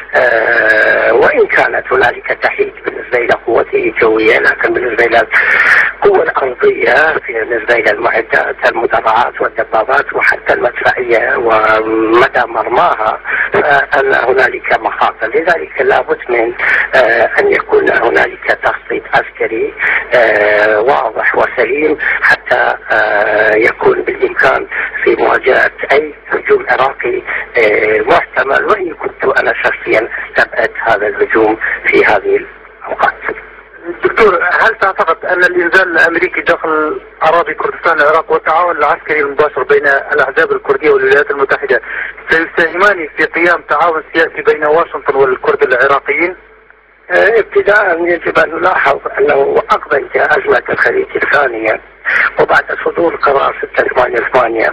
وإن كانت هنالك تحيز بالنسبة إلى قوته الجوية، لكن بالنسبة إلى القوة الأرضية، بالنسبة إلى المعدات المدرعات والدبابات وحتى المدفعية ومدى مرماها، فأن هنالك مخاطر. لذلك لابد من أن يكون هنالك تخطيط عسكري واضح وسليم حتى يكون بالإمكان في مواجهة أي هجوم عراقي محتمل، وإن كنت أنا شخصيا أستبعد هذا الهجوم في هذه الأوقات. دكتور، هل تعتقد أن الإنزال الأمريكي داخل أراضي كردستان العراق والتعاون العسكري المباشر بين الأحزاب الكردية والولايات المتحدة سيساهمان في قيام تعاون سياسي بين واشنطن والكرد العراقيين؟ ابتداء يجب أن نلاحظ أنه أقبل أزمة الخليج الثانية وبعد صدور قرار 688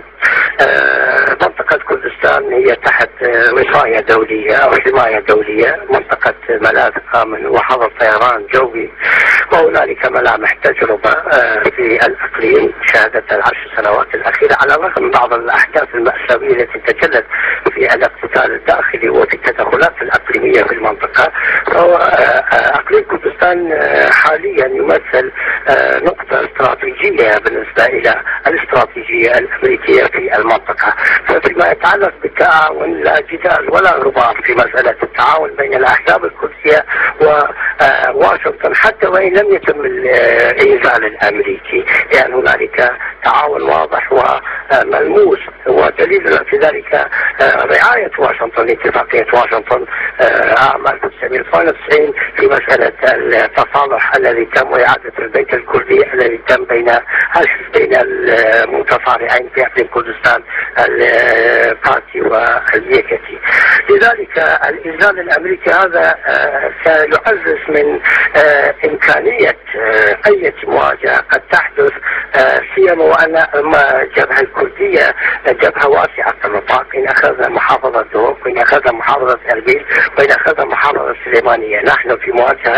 منطقة كردستان هي تحت وصاية دولية أو حماية دولية، منطقة ملاذ آمن وحظر طيران جوي، وهنالك ملامح تجربة في الإقليم شهدت العشر سنوات الأخيرة على الرغم من بعض الأحداث المأساوية التي تجلت في الاقتتال الداخلي وفي التدخلات الإقليمية في المنطقة. أقليم كردستان حاليا يمثل نقطة استراتيجية بالنسبة إلى الاستراتيجية الأمريكية في المنطقة. فيما يتعلق بالتعاون لا جدال ولا غبار في مسألة التعاون بين الأحزاب الكردية وواشنطن حتى وإن لم يتم الإنزال الأمريكي، يعني هنالك تعاون واضح وملموس، ودليل في ذلك رعاية واشنطن لاتفاقية واشنطن عام 1992 في مسألة التصالح الذي تم وإعادة البيت الكردي الذي تم بين الحزبين المتصارعين في اقليم كردستان البارتي واليكتي. لذلك الانزال الامريكي هذا سيعزز من امكانيه اي مواجهه قد تحدث، سيما وان الجبهه الكرديه جبهه واسعه النطاق، ان اخذنا محافظه دوق وان اخذنا محافظه اربيل وان اخذنا محافظه السليمانيه. نحن في مواجهه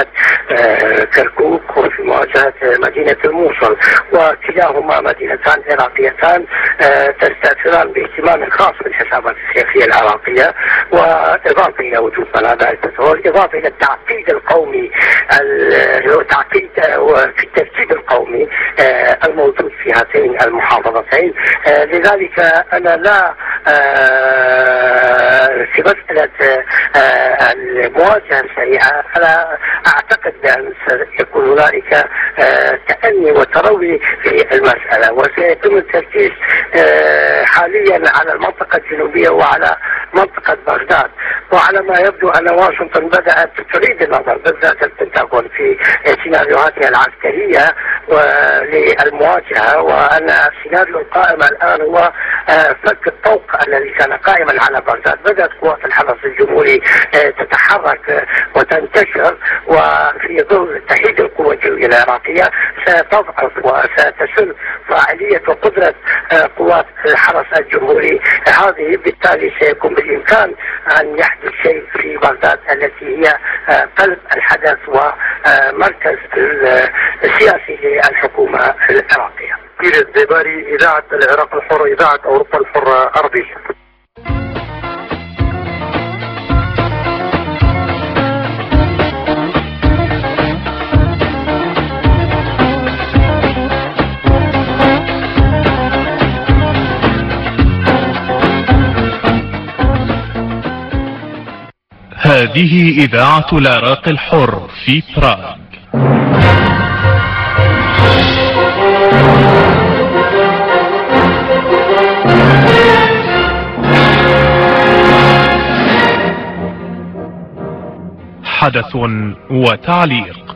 كركوك وفي مواجهه مدينه الموصل، وكلاهما مدينتان عراقيتان تستأثران باهتمام خاص بالحسابات السياسية العراقية، وإضافة إلى وجود منابع البترول، إضافة إلى التعقيد القومي التعقيد وفي الترتيب القومي الموجود في هاتين المحافظتين. لذلك أنا لا في مسألة المواجهة السريعة أنا أعتقد بأن سيكون هنالك تأني وتروي في المسألة، وسيتم التركيز حاليا على المنطقة الجنوبية وعلى منطقة بغداد. وعلى ما يبدو أن واشنطن بدأت تعيد النظر بالذات البنتاغون في سيناريوهاتها العسكرية للمواجهة، وأن السيناريو القائم الآن هو فك الطوق الذي كان قائما على بغداد. بدأت قوات الحرس الجمهوري تتحرك وتنتشر، وفي ظل تحييد القوة الجوية العراقية ستضعف وستسل فاعلية وقدرة قوات الحرس الجمهوري. هذه بالتالي سيكون بالإمكان أن يحدث شيء في بغداد التي هي قلب الحدث ومركز السياسي للحكومة العراقية. الزباري، إذاعة العراق الحر، إذاعة أوروبا الحرة، أربيل. هذه إذاعة العراق الحر في براغ. حدث وتعليق.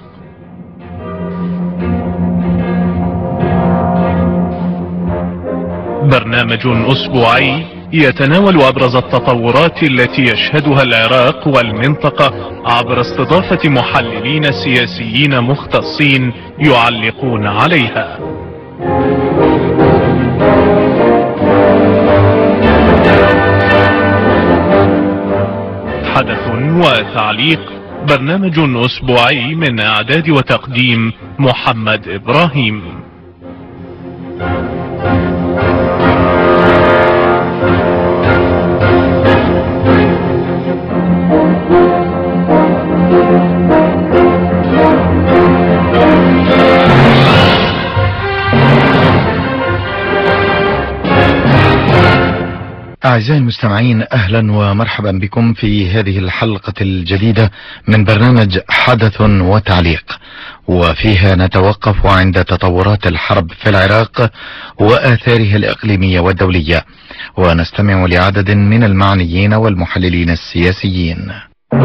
برنامج أسبوعي يتناول أبرز التطورات التي يشهدها العراق والمنطقة عبر استضافة محللين سياسيين مختصين يعلقون عليها. حدث وتعليق، برنامج أسبوعي من إعداد وتقديم محمد إبراهيم. أعزائي المستمعين، أهلا ومرحبا بكم في هذه الحلقة الجديدة من برنامج حدث وتعليق، وفيها نتوقف عند تطورات الحرب في العراق وآثارها الإقليمية والدولية، ونستمع لعدد من المعنيين والمحللين السياسيين.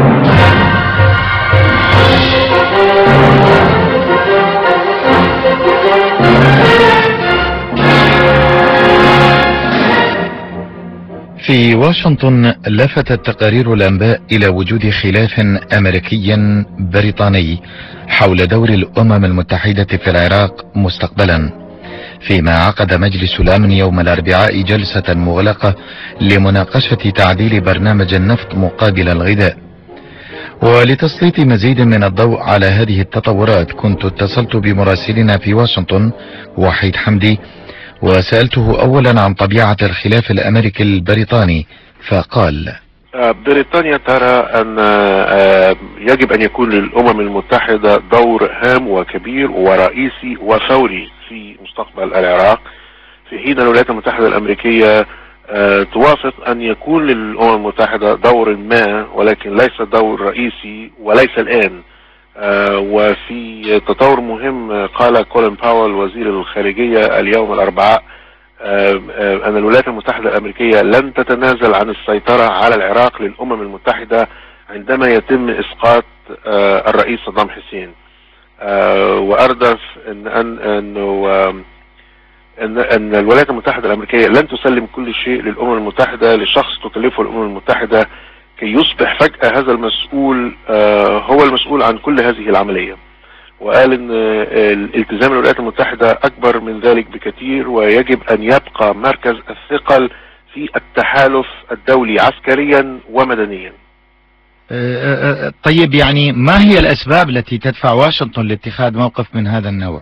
في واشنطن لفتت تقارير الأنباء إلى وجود خلاف أمريكي بريطاني حول دور الأمم المتحدة في العراق مستقبلا، فيما عقد مجلس الأمن يوم الأربعاء جلسة مغلقة لمناقشة تعديل برنامج النفط مقابل الغذاء. ولتسليط مزيد من الضوء على هذه التطورات كنت اتصلت بمراسلنا في واشنطن وحيد حمدي، وسألته أولا عن طبيعة الخلاف الأمريكي البريطاني، فقال: بريطانيا ترى أن يجب أن يكون للأمم المتحدة دور هام وكبير ورئيسي وفوري في مستقبل العراق، في حين الولايات المتحدة الأمريكية توافق أن يكون للأمم المتحدة دور ما، ولكن ليس دور رئيسي وليس الآن. وفي تطور مهم قال كولين باول وزير الخارجية اليوم الأربعاء أن الولايات المتحدة الأمريكية لن تتنازل عن السيطرة على العراق للأمم المتحدة عندما يتم إسقاط الرئيس صدام حسين، وأردف أن الولايات المتحدة الأمريكية لن تسلم كل شيء للأمم المتحدة لشخص تكلفه الأمم المتحدة كي يصبح فجأة هذا المسؤول هو المسؤول عن كل هذه العملية. وقال ان الالتزام الولايات المتحدة اكبر من ذلك بكثير، ويجب ان يبقى مركز الثقل في التحالف الدولي عسكريا ومدنيا. طيب، يعني ما هي الاسباب التي تدفع واشنطن لاتخاذ موقف من هذا النوع؟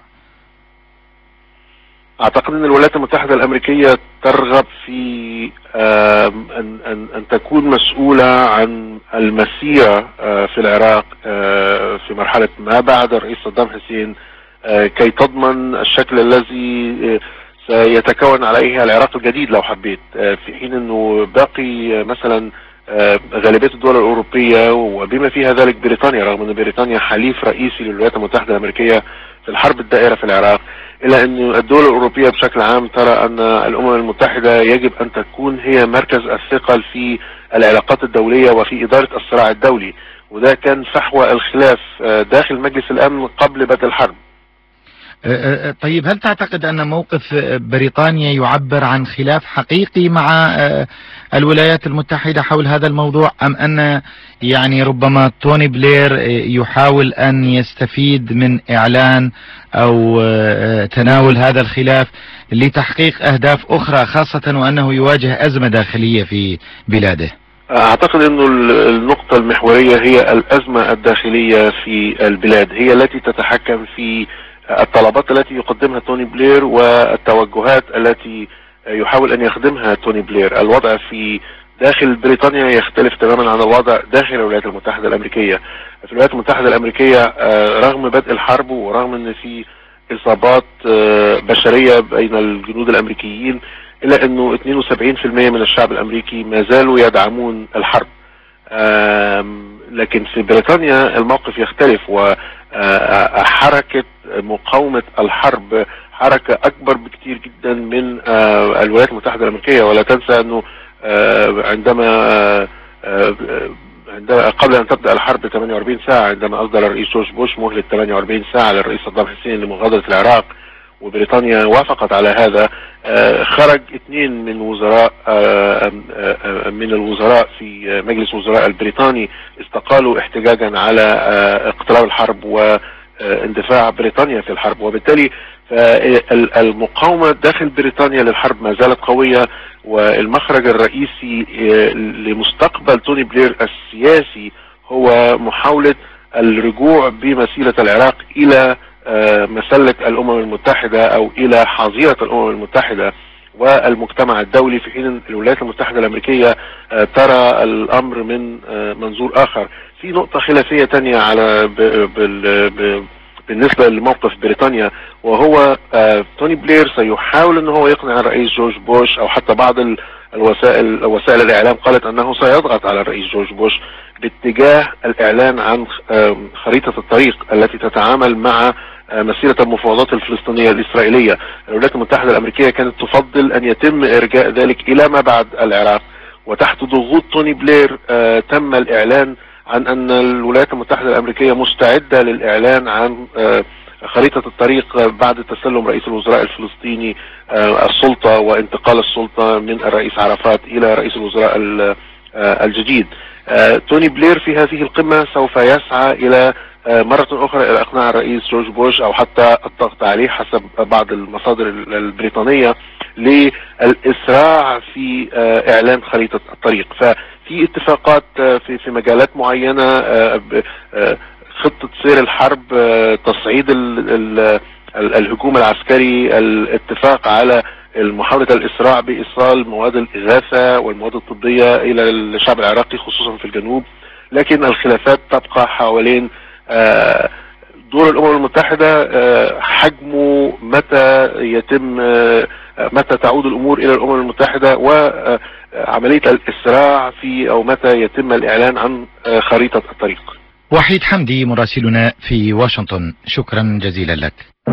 اعتقد ان الولايات المتحدة الامريكية ترغب في ان تكون مسؤولة عن المسيرة في العراق في مرحلة ما بعد الرئيس صدام حسين، كي تضمن الشكل الذي سيتكون عليه العراق الجديد لو حبيت، في حين انه باقي مثلا غالبية الدول الاوروبية وبما فيها ذلك بريطانيا، رغم ان بريطانيا حليف رئيسي للولايات المتحدة الامريكية في الحرب الدائرة في العراق، إلا أن الدول الأوروبية بشكل عام ترى أن الأمم المتحدة يجب أن تكون هي مركز الثقل في العلاقات الدولية وفي إدارة الصراع الدولي، وده كان فحوى الخلاف داخل مجلس الأمن قبل بدء الحرب. طيب، هل تعتقد أن موقف بريطانيا يعبر عن خلاف حقيقي مع الولايات المتحدة حول هذا الموضوع، أم أن يعني ربما توني بلير يحاول أن يستفيد من إعلان أو تناول هذا الخلاف لتحقيق أهداف أخرى، خاصة وأنه يواجه أزمة داخلية في بلاده؟ أعتقد أنه النقطة المحورية هي الأزمة الداخلية في البلاد، هي التي تتحكم في الطلبات التي يقدمها توني بلير والتوجهات التي يحاول أن يخدمها توني بلير. الوضع في داخل بريطانيا يختلف تماما عن الوضع داخل الولايات المتحدة الأمريكية. في الولايات المتحدة الأمريكية رغم بدء الحرب ورغم أن في إصابات بشرية بين الجنود الأمريكيين، إلا أنه 72% من الشعب الأمريكي ما زالوا يدعمون الحرب. لكن في بريطانيا الموقف يختلف، وحركة مقاومة الحرب حركة أكبر بكتير جدا من الولايات المتحدة الأمريكية. ولا تنسى أنه عندما قبل أن تبدأ الحرب 48 ساعة عندما أصدر الرئيس جورج بوش مهلة 48 ساعة للرئيس صدام حسين لمغادرة العراق، وبريطانيا وافقت على هذا، خرج 2 من وزراء من الوزراء في مجلس الوزراء البريطاني استقالوا احتجاجا على اقتراب الحرب واندفاع بريطانيا في الحرب. وبالتالي المقاومة داخل بريطانيا للحرب ما زالت قوية، والمخرج الرئيسي لمستقبل توني بلير السياسي هو محاولة الرجوع بمسيرة العراق إلى مسلة الأمم المتحدة أو إلى حظيرة الأمم المتحدة والمجتمع الدولي، في حين الولايات المتحدة الأمريكية ترى الأمر من منظور آخر. في نقطة خلافية تانية على بالنسبة لموقف بريطانيا، وهو توني بلير سيحاول ان هو يقنع الرئيس جورج بوش او حتى بعض وسائل الإعلام قالت أنه سيضغط على الرئيس جورج بوش باتجاه الإعلان عن خريطة الطريق التي تتعامل مع مسيرة المفاوضات الفلسطينية الإسرائيلية. الولايات المتحدة الأمريكية كانت تفضل أن يتم إرجاء ذلك إلى ما بعد العراق، وتحت ضغوط توني بلير تم الإعلان عن أن الولايات المتحدة الأمريكية مستعدة للإعلان عن خريطة الطريق بعد تسلم رئيس الوزراء الفلسطيني السلطة وانتقال السلطة من الرئيس عرفات إلى رئيس الوزراء الجديد. توني بلير في هذه القمة سوف يسعى إلى مرة أخرى إلى إقناع الرئيس جورج بوش أو حتى الضغط عليه حسب بعض المصادر البريطانية للإسراع في إعلان خريطة الطريق. ففي اتفاقات في مجالات معينة، خطة سير الحرب، تصعيد الهجوم العسكري، الاتفاق على محاولة الإسراع بإيصال مواد الإغاثة والمواد الطبية إلى الشعب العراقي خصوصا في الجنوب. لكن الخلافات تبقى حوالين دور الأمم المتحدة، حجمه، متى تعود الأمور إلى الأمم المتحدة، وعملية الإسراع في أو متى يتم الإعلان عن خريطة الطريق. وحيد حمدي مراسلنا في واشنطن، شكرا جزيلا لك.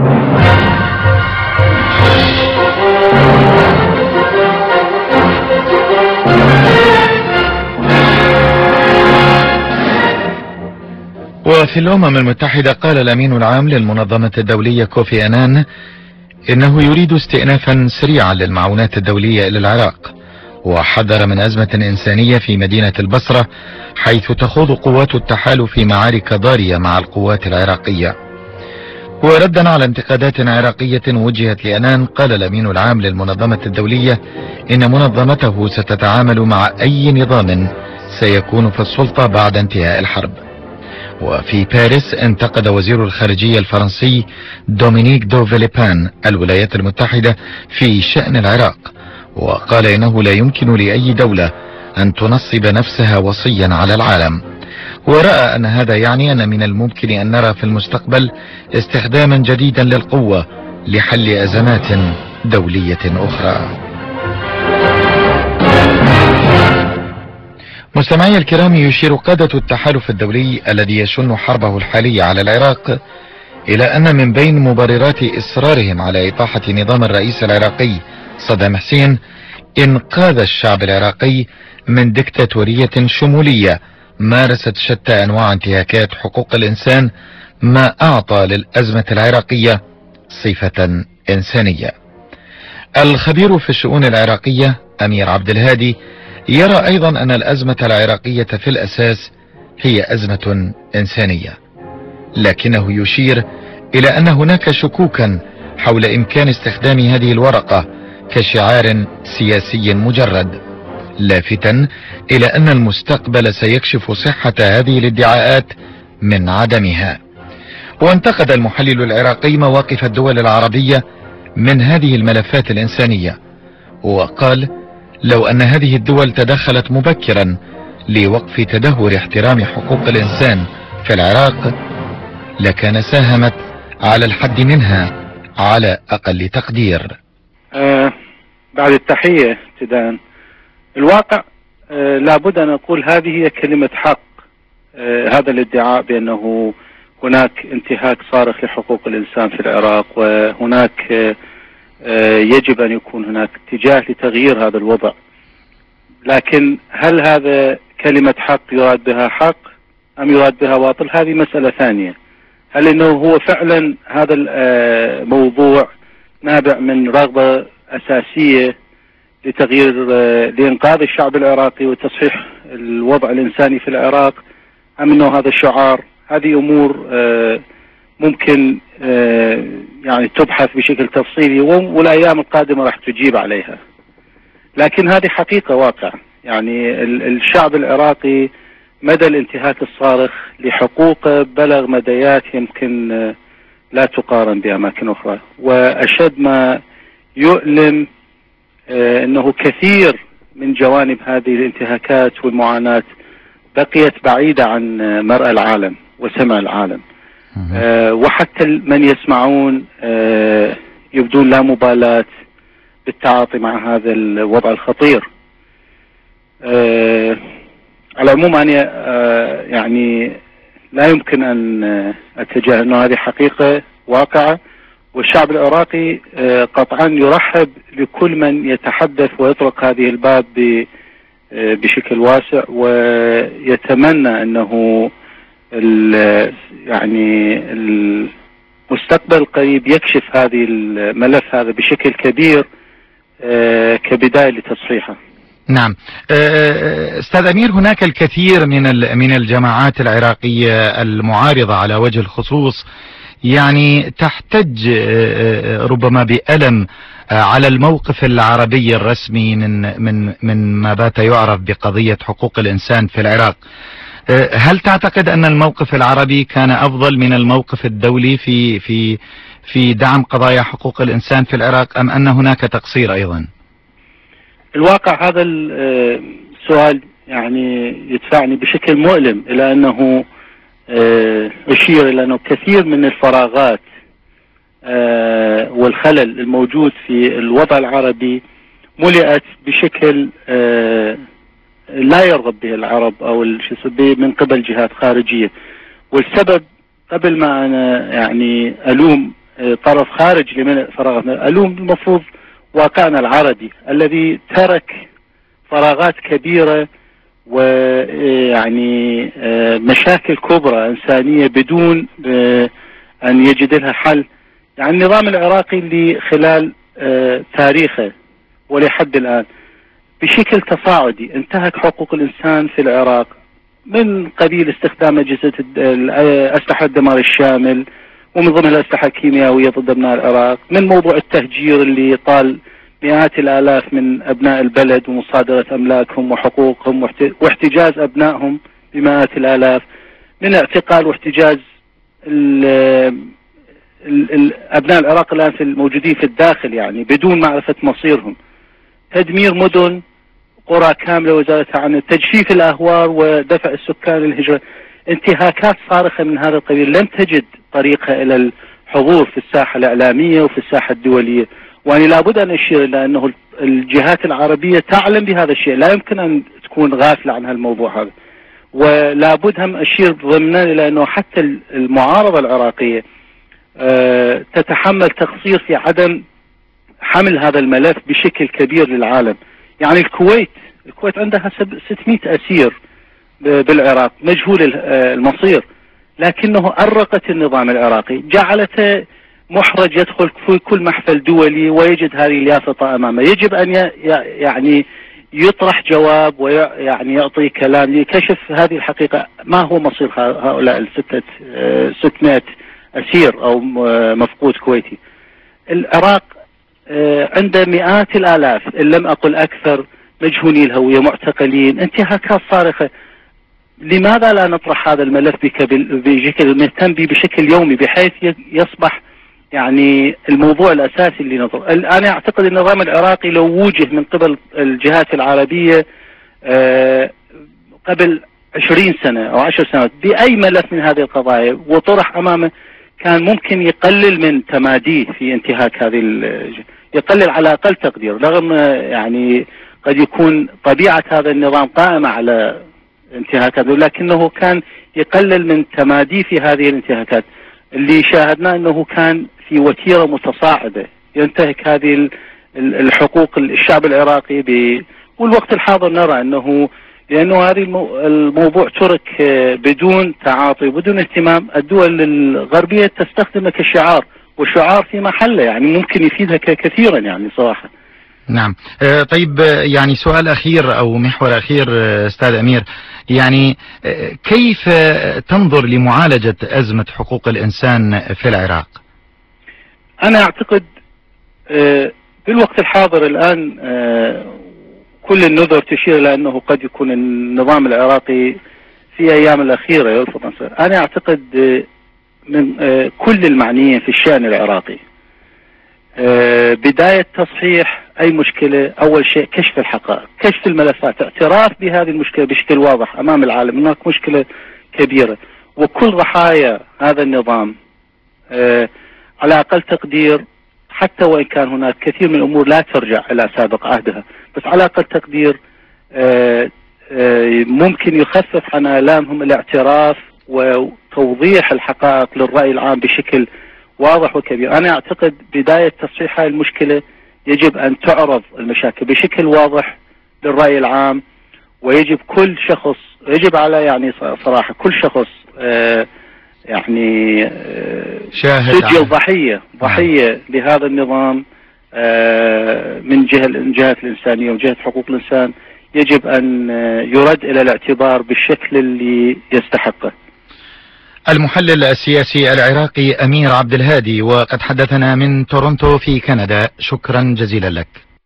وفي الأمم المتحدة قال الأمين العام للمنظمة الدولية كوفي أنان إنه يريد استئنافا سريعا للمعونات الدولية إلى العراق، وحذر من أزمة إنسانية في مدينة البصرة حيث تخوض قوات التحالف معارك ضارية مع القوات العراقية. وردا على انتقادات عراقية وجهت لأنان قال الأمين العام للمنظمة الدولية إن منظمته ستتعامل مع أي نظام سيكون في السلطة بعد انتهاء الحرب. وفي باريس انتقد وزير الخارجية الفرنسي دومينيك دو فيليبان الولايات المتحدة في شأن العراق، وقال إنه لا يمكن لأي دولة أن تنصب نفسها وصيا على العالم، ورأى أن هذا يعني أن من الممكن أن نرى في المستقبل استخداما جديدا للقوة لحل أزمات دولية أخرى. مستمعي الكرام، يشير قادة التحالف الدولي الذي يشن حربه الحالية على العراق إلى أن من بين مبررات إصرارهم على إطاحة نظام الرئيس العراقي صدام حسين إنقاذ الشعب العراقي من ديكتاتورية شمولية مارست شتى أنواع انتهاكات حقوق الإنسان، ما أعطى للأزمة العراقية صفة إنسانية. الخبير في الشؤون العراقية أمير عبد الهادي يرى أيضا أن الأزمة العراقية في الأساس هي أزمة إنسانية، لكنه يشير إلى أن هناك شكوكا حول إمكان استخدام هذه الورقة كشعار سياسي مجرد، لافتا إلى أن المستقبل سيكشف صحة هذه الادعاءات من عدمها. وانتقد المحلل العراقي مواقف الدول العربية من هذه الملفات الإنسانية، وقال لو أن هذه الدول تدخلت مبكرا لوقف تدهور احترام حقوق الإنسان في العراق لكان ساهمت على الحد منها على أقل تقدير. بعد التحية ابتداء، الواقع لابد أن أقول هذه هي كلمة حق. هذا الادعاء بأنه هناك انتهاك صارخ لحقوق الإنسان في العراق، وهناك يجب أن يكون هناك اتجاه لتغيير هذا الوضع، لكن هل هذا كلمة حق يراد بها حق أم يراد بها باطل؟ هذه مسألة ثانية. هل إنه هو فعلا هذا الموضوع نابع من رغبة أساسية لتغيير لإنقاذ الشعب العراقي وتصحيح الوضع الإنساني في العراق، أم إنه هذا الشعار؟ هذه أمور ممكن يعني تبحث بشكل تفصيلي، والأيام القادمة راح تجيب عليها. لكن هذه حقيقة واقع، يعني الشعب العراقي مدى الانتهاك الصارخ لحقوقه بلغ مديات يمكن لا تقارن بأماكن أخرى. وأشد ما يؤلم أنه كثير من جوانب هذه الانتهاكات والمعاناة بقيت بعيدة عن مرأى العالم وسمع العالم، وحتى من يسمعون يبدون لا مبالاة بالتعاطي مع هذا الوضع الخطير. على العموم أنا يعني لا يمكن أن أتجاهل أنه هذه حقيقة واقعة، والشعب العراقي قطعا يرحب لكل من يتحدث ويطرق هذه الباب بشكل واسع، ويتمنى أنه يعني المستقبل القريب يكشف هذه الملف هذا بشكل كبير كبداية لتصحيحه. نعم. أستاذ أمير، هناك الكثير من الجماعات العراقية المعارضة على وجه الخصوص يعني تحتج ربما بألم على الموقف العربي الرسمي من ما بات يعرف بقضية حقوق الإنسان في العراق. هل تعتقد أن الموقف العربي كان أفضل من الموقف الدولي في دعم قضايا حقوق الإنسان في العراق، أم أن هناك تقصير أيضا؟ الواقع هذا السؤال يعني يدفعني بشكل مؤلم إلى أنه أشير إلى أنه كثير من الفراغات والخلل الموجود في الوضع العربي ملئت بشكل لا يرغب به العرب أو من قبل جهات خارجية. والسبب قبل ما أنا يعني ألوم طرف خارج لملء فراغاتنا، ألوم المفروض واقعنا العربي الذي ترك فراغات كبيرة ويعني مشاكل كبرى إنسانية بدون أن يجد لها حل. يعني النظام العراقي اللي خلال تاريخه ولحد الآن بشكل تصاعدي انتهك حقوق الإنسان في العراق، من قبيل استخدام أجهزة أسلحة الدمار الشامل ومن ضمن الأسلحة الكيميائية ضد أبناء العراق، من موضوع التهجير اللي طال مئات الآلاف من أبناء البلد ومصادرة أملاكهم وحقوقهم واحتجاز أبنائهم بمئات الآلاف، من اعتقال واحتجاز أبناء العراق الآن الموجودين في الداخل يعني بدون معرفة مصيرهم، تدمير مدن قرى كاملة وزارتها عن تجفيف الأهوار ودفع السكان للهجرة، انتهاكات صارخة من هذا القبيل لم تجد طريقة إلى الحضور في الساحة الإعلامية وفي الساحة الدولية. وأنا لابد أن أشير إلى أنه الجهات العربية تعلم بهذا الشيء، لا يمكن أن تكون غافلة عن هالموضوع هذا. ولابد هم أشير ضمنا إلى أنه حتى المعارضة العراقية تتحمل تقصير في عدم حمل هذا الملف بشكل كبير للعالم. يعني الكويت عندها 600 أسير بالعراق مجهول المصير، لكنه أرقت النظام العراقي، جعلته محرج يدخل في كل محفل دولي ويجد هذه اليافطة أمامه. يجب أن يعني يطرح جواب ويعني يعطي كلام لكشف هذه الحقيقة، ما هو مصير هؤلاء 600 أسير أو مفقود كويتي. العراق عنده مئات الآلاف إن لم أقل أكثر مجهولي الهوية، معتقلين، انتهاكات صارخة. لماذا لا نطرح هذا الملف بشكل نهتم به بشكل يومي بحيث يصبح يعني الموضوع الأساسي اللي نطرح؟ أنا أعتقد النظام العراقي لو وجه من قبل الجهات العربية قبل 20 سنة أو 10 سنوات بأي ملف من هذه القضايا وطرح أمامه، كان ممكن يقلل من تماديه في انتهاك يقلل على أقل تقدير، رغم يعني قد يكون طبيعة هذا النظام قائمة على انتهاكات، لكنه كان يقلل من تماديه في هذه الانتهاكات. اللي شاهدناه أنه كان في وتيرة متصاعدة ينتهك هذه الحقوق الشعب العراقي والوقت الحاضر نرى أنه لأنه هذه الموضوع ترك بدون تعاطي وبدون اهتمام. الدول الغربية تستخدمه كشعار، والشعار في محله يعني ممكن يفيدها كثيرا يعني صراحة. نعم. طيب يعني سؤال أخير أو محور أخير أستاذ أمير، يعني كيف تنظر لمعالجة أزمة حقوق الإنسان في العراق؟ أنا أعتقد بالوقت الحاضر الآن كل النظر تشير إلى أنه قد يكون النظام العراقي في أيام الأخيرة يرفض نصر. أنا أعتقد من كل المعنيين في الشأن العراقي بداية تصحيح أي مشكلة، أول شيء كشف الحقائق، كشف الملفات، اعتراف بهذه المشكلة بشكل واضح أمام العالم، هناك مشكلة كبيرة وكل ضحايا هذا النظام على أقل تقدير، حتى وإن كان هناك كثير من الأمور لا ترجع إلى سابق عهدها، بس على أقل تقدير ممكن يخفف عن آلامهم الاعتراف وتوضيح الحقائق للرأي العام بشكل واضح وكبير. أنا أعتقد بداية تصحيح هذه المشكلة يجب أن تعرض المشاكل بشكل واضح للرأي العام، ويجب كل شخص، يجب على يعني صراحة كل شخص يعني سجل ضحية لهذا النظام من جهة الإنسانية وجهة حقوق الإنسان، يجب أن يرد إلى الاعتبار بالشكل اللي يستحقه. المحلل السياسي العراقي أمير عبد الهادي، وقد حدثنا من تورونتو في كندا، شكرا جزيلا لك.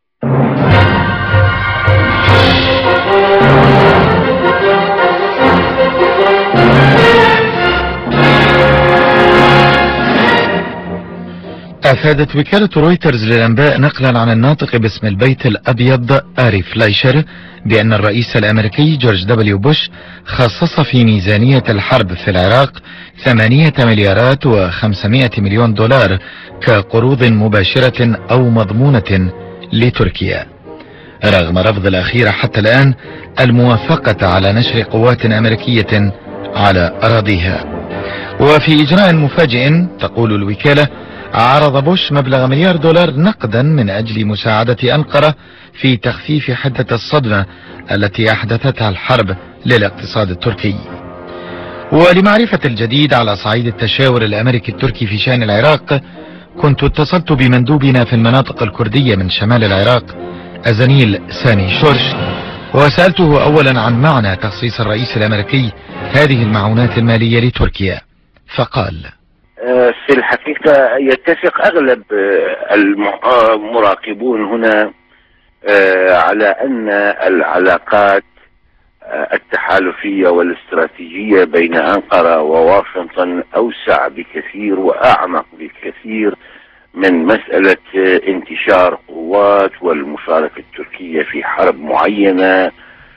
أفادت وكالة رويترز للأنباء نقلا عن الناطق باسم البيت الأبيض آري فلايشر بأن الرئيس الأمريكي جورج دبليو بوش خصص في ميزانية الحرب في العراق 8 مليارات و500 مليون دولار كقروض مباشرة أو مضمونة لتركيا، رغم رفض الأخير حتى الآن الموافقة على نشر قوات أمريكية على أراضيها. وفي إجراء مفاجئ تقول الوكالة عرض بوش مبلغ مليار دولار نقدا من أجل مساعدة أنقرة في تخفيف حدة الصدمة التي أحدثتها الحرب للاقتصاد التركي. ولمعرفة الجديد على صعيد التشاور الأمريكي التركي في شأن العراق، كنت اتصلت بمندوبنا في المناطق الكردية من شمال العراق الزميل سامي شورش، وسألته أولا عن معنى تخصيص الرئيس الأمريكي هذه المعونات المالية لتركيا، فقال: في الحقيقة يتفق أغلب المراقبون هنا على أن العلاقات التحالفية والاستراتيجية بين أنقرة وواشنطن أوسع بكثير وأعمق بكثير من مسألة انتشار قوات والمشاركة التركية في حرب معينة.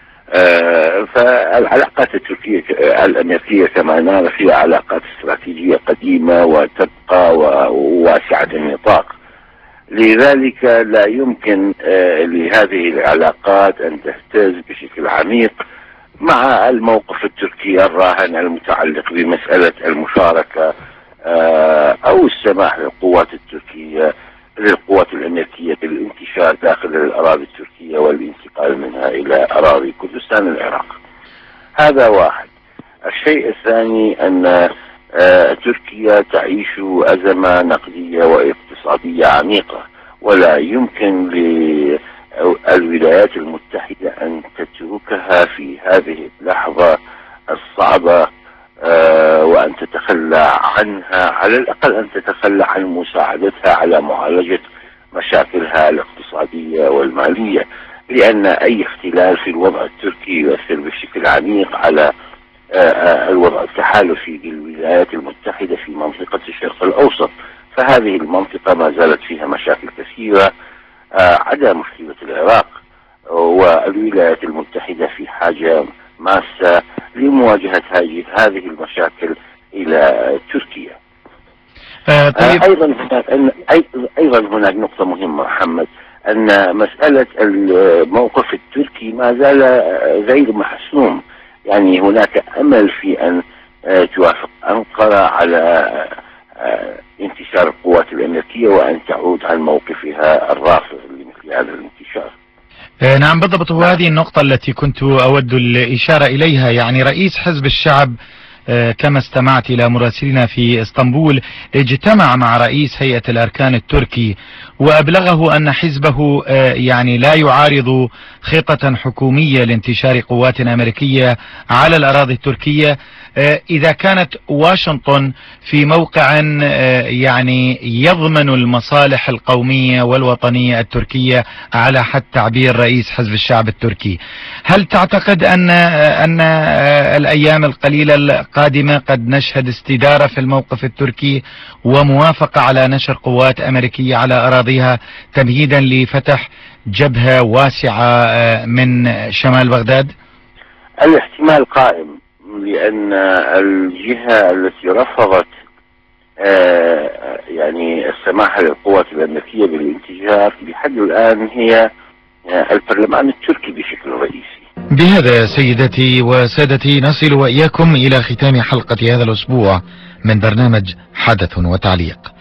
فالعلاقات التركية الأمريكية كما نعرف هي علاقات استراتيجية قديمة وتبقى وواسعة النطاق، لذلك لا يمكن لهذه العلاقات أن تهتز بشكل عميق مع الموقف التركي الراهن المتعلق بمسألة المشاركة أو السماح للقوات التركية للقوات الأمريكية بالانتشار داخل الأراضي التركية والانتقال منها إلى أراضي كردستان العراق. هذا واحد. الشيء الثاني أن تركيا تعيش أزمة نقدية واقتصادية عميقة، ولا يمكن للولايات المتحدة أن تتركها في هذه اللحظة الصعبة وأن تتخلى عنها، على الأقل أن تتخلى عن مساعدتها على معالجة مشاكلها الاقتصادية والمالية، لأن أي اختلال في الوضع التركي يؤثر بشكل عميق على الوضع التحالفي للولايات المتحدة في منطقة الشرق الأوسط. فهذه المنطقة ما زالت فيها مشاكل كثيرة عدا مشكلة العراق، والولايات المتحدة في حاجة ماسة لمواجهة هذه المشاكل إلى تركيا. طيب. أيضا هناك نقطة مهمة محمد، أن مسألة الموقف التركي ما زال غير محسوم، يعني هناك أمل في أن توافق أنقرة على انتشار القوات الأمريكية وأن تعود عن موقفها الرافض لمثل هذا الانتشار. نعم بالضبط، وهذه النقطة التي كنت أود الإشارة إليها. يعني رئيس حزب الشعب كما استمعت إلى مراسلنا في اسطنبول اجتمع مع رئيس هيئة الأركان التركي وأبلغه أن حزبه يعني لا يعارض خطة حكومية لانتشار قوات أمريكية على الأراضي التركية إذا كانت واشنطن في موقع يعني يضمن المصالح القومية والوطنية التركية على حد تعبير رئيس حزب الشعب التركي. هل تعتقد أن الأيام القليلة القادمة قد نشهد استدارة في الموقف التركي وموافقة على نشر قوات أمريكية على أراضيها تمهيدا لفتح جبهة واسعة من شمال بغداد؟ الاحتمال قائم، لأن الجهة التي رفضت يعني السماح للقوات الأمريكية بالانتشار بحد الآن هي البرلمان التركي بشكل رئيسي. بهذا يا سيدتي وسادتي نصل وإياكم إلى ختام حلقة هذا الأسبوع من برنامج حدث وتعليق.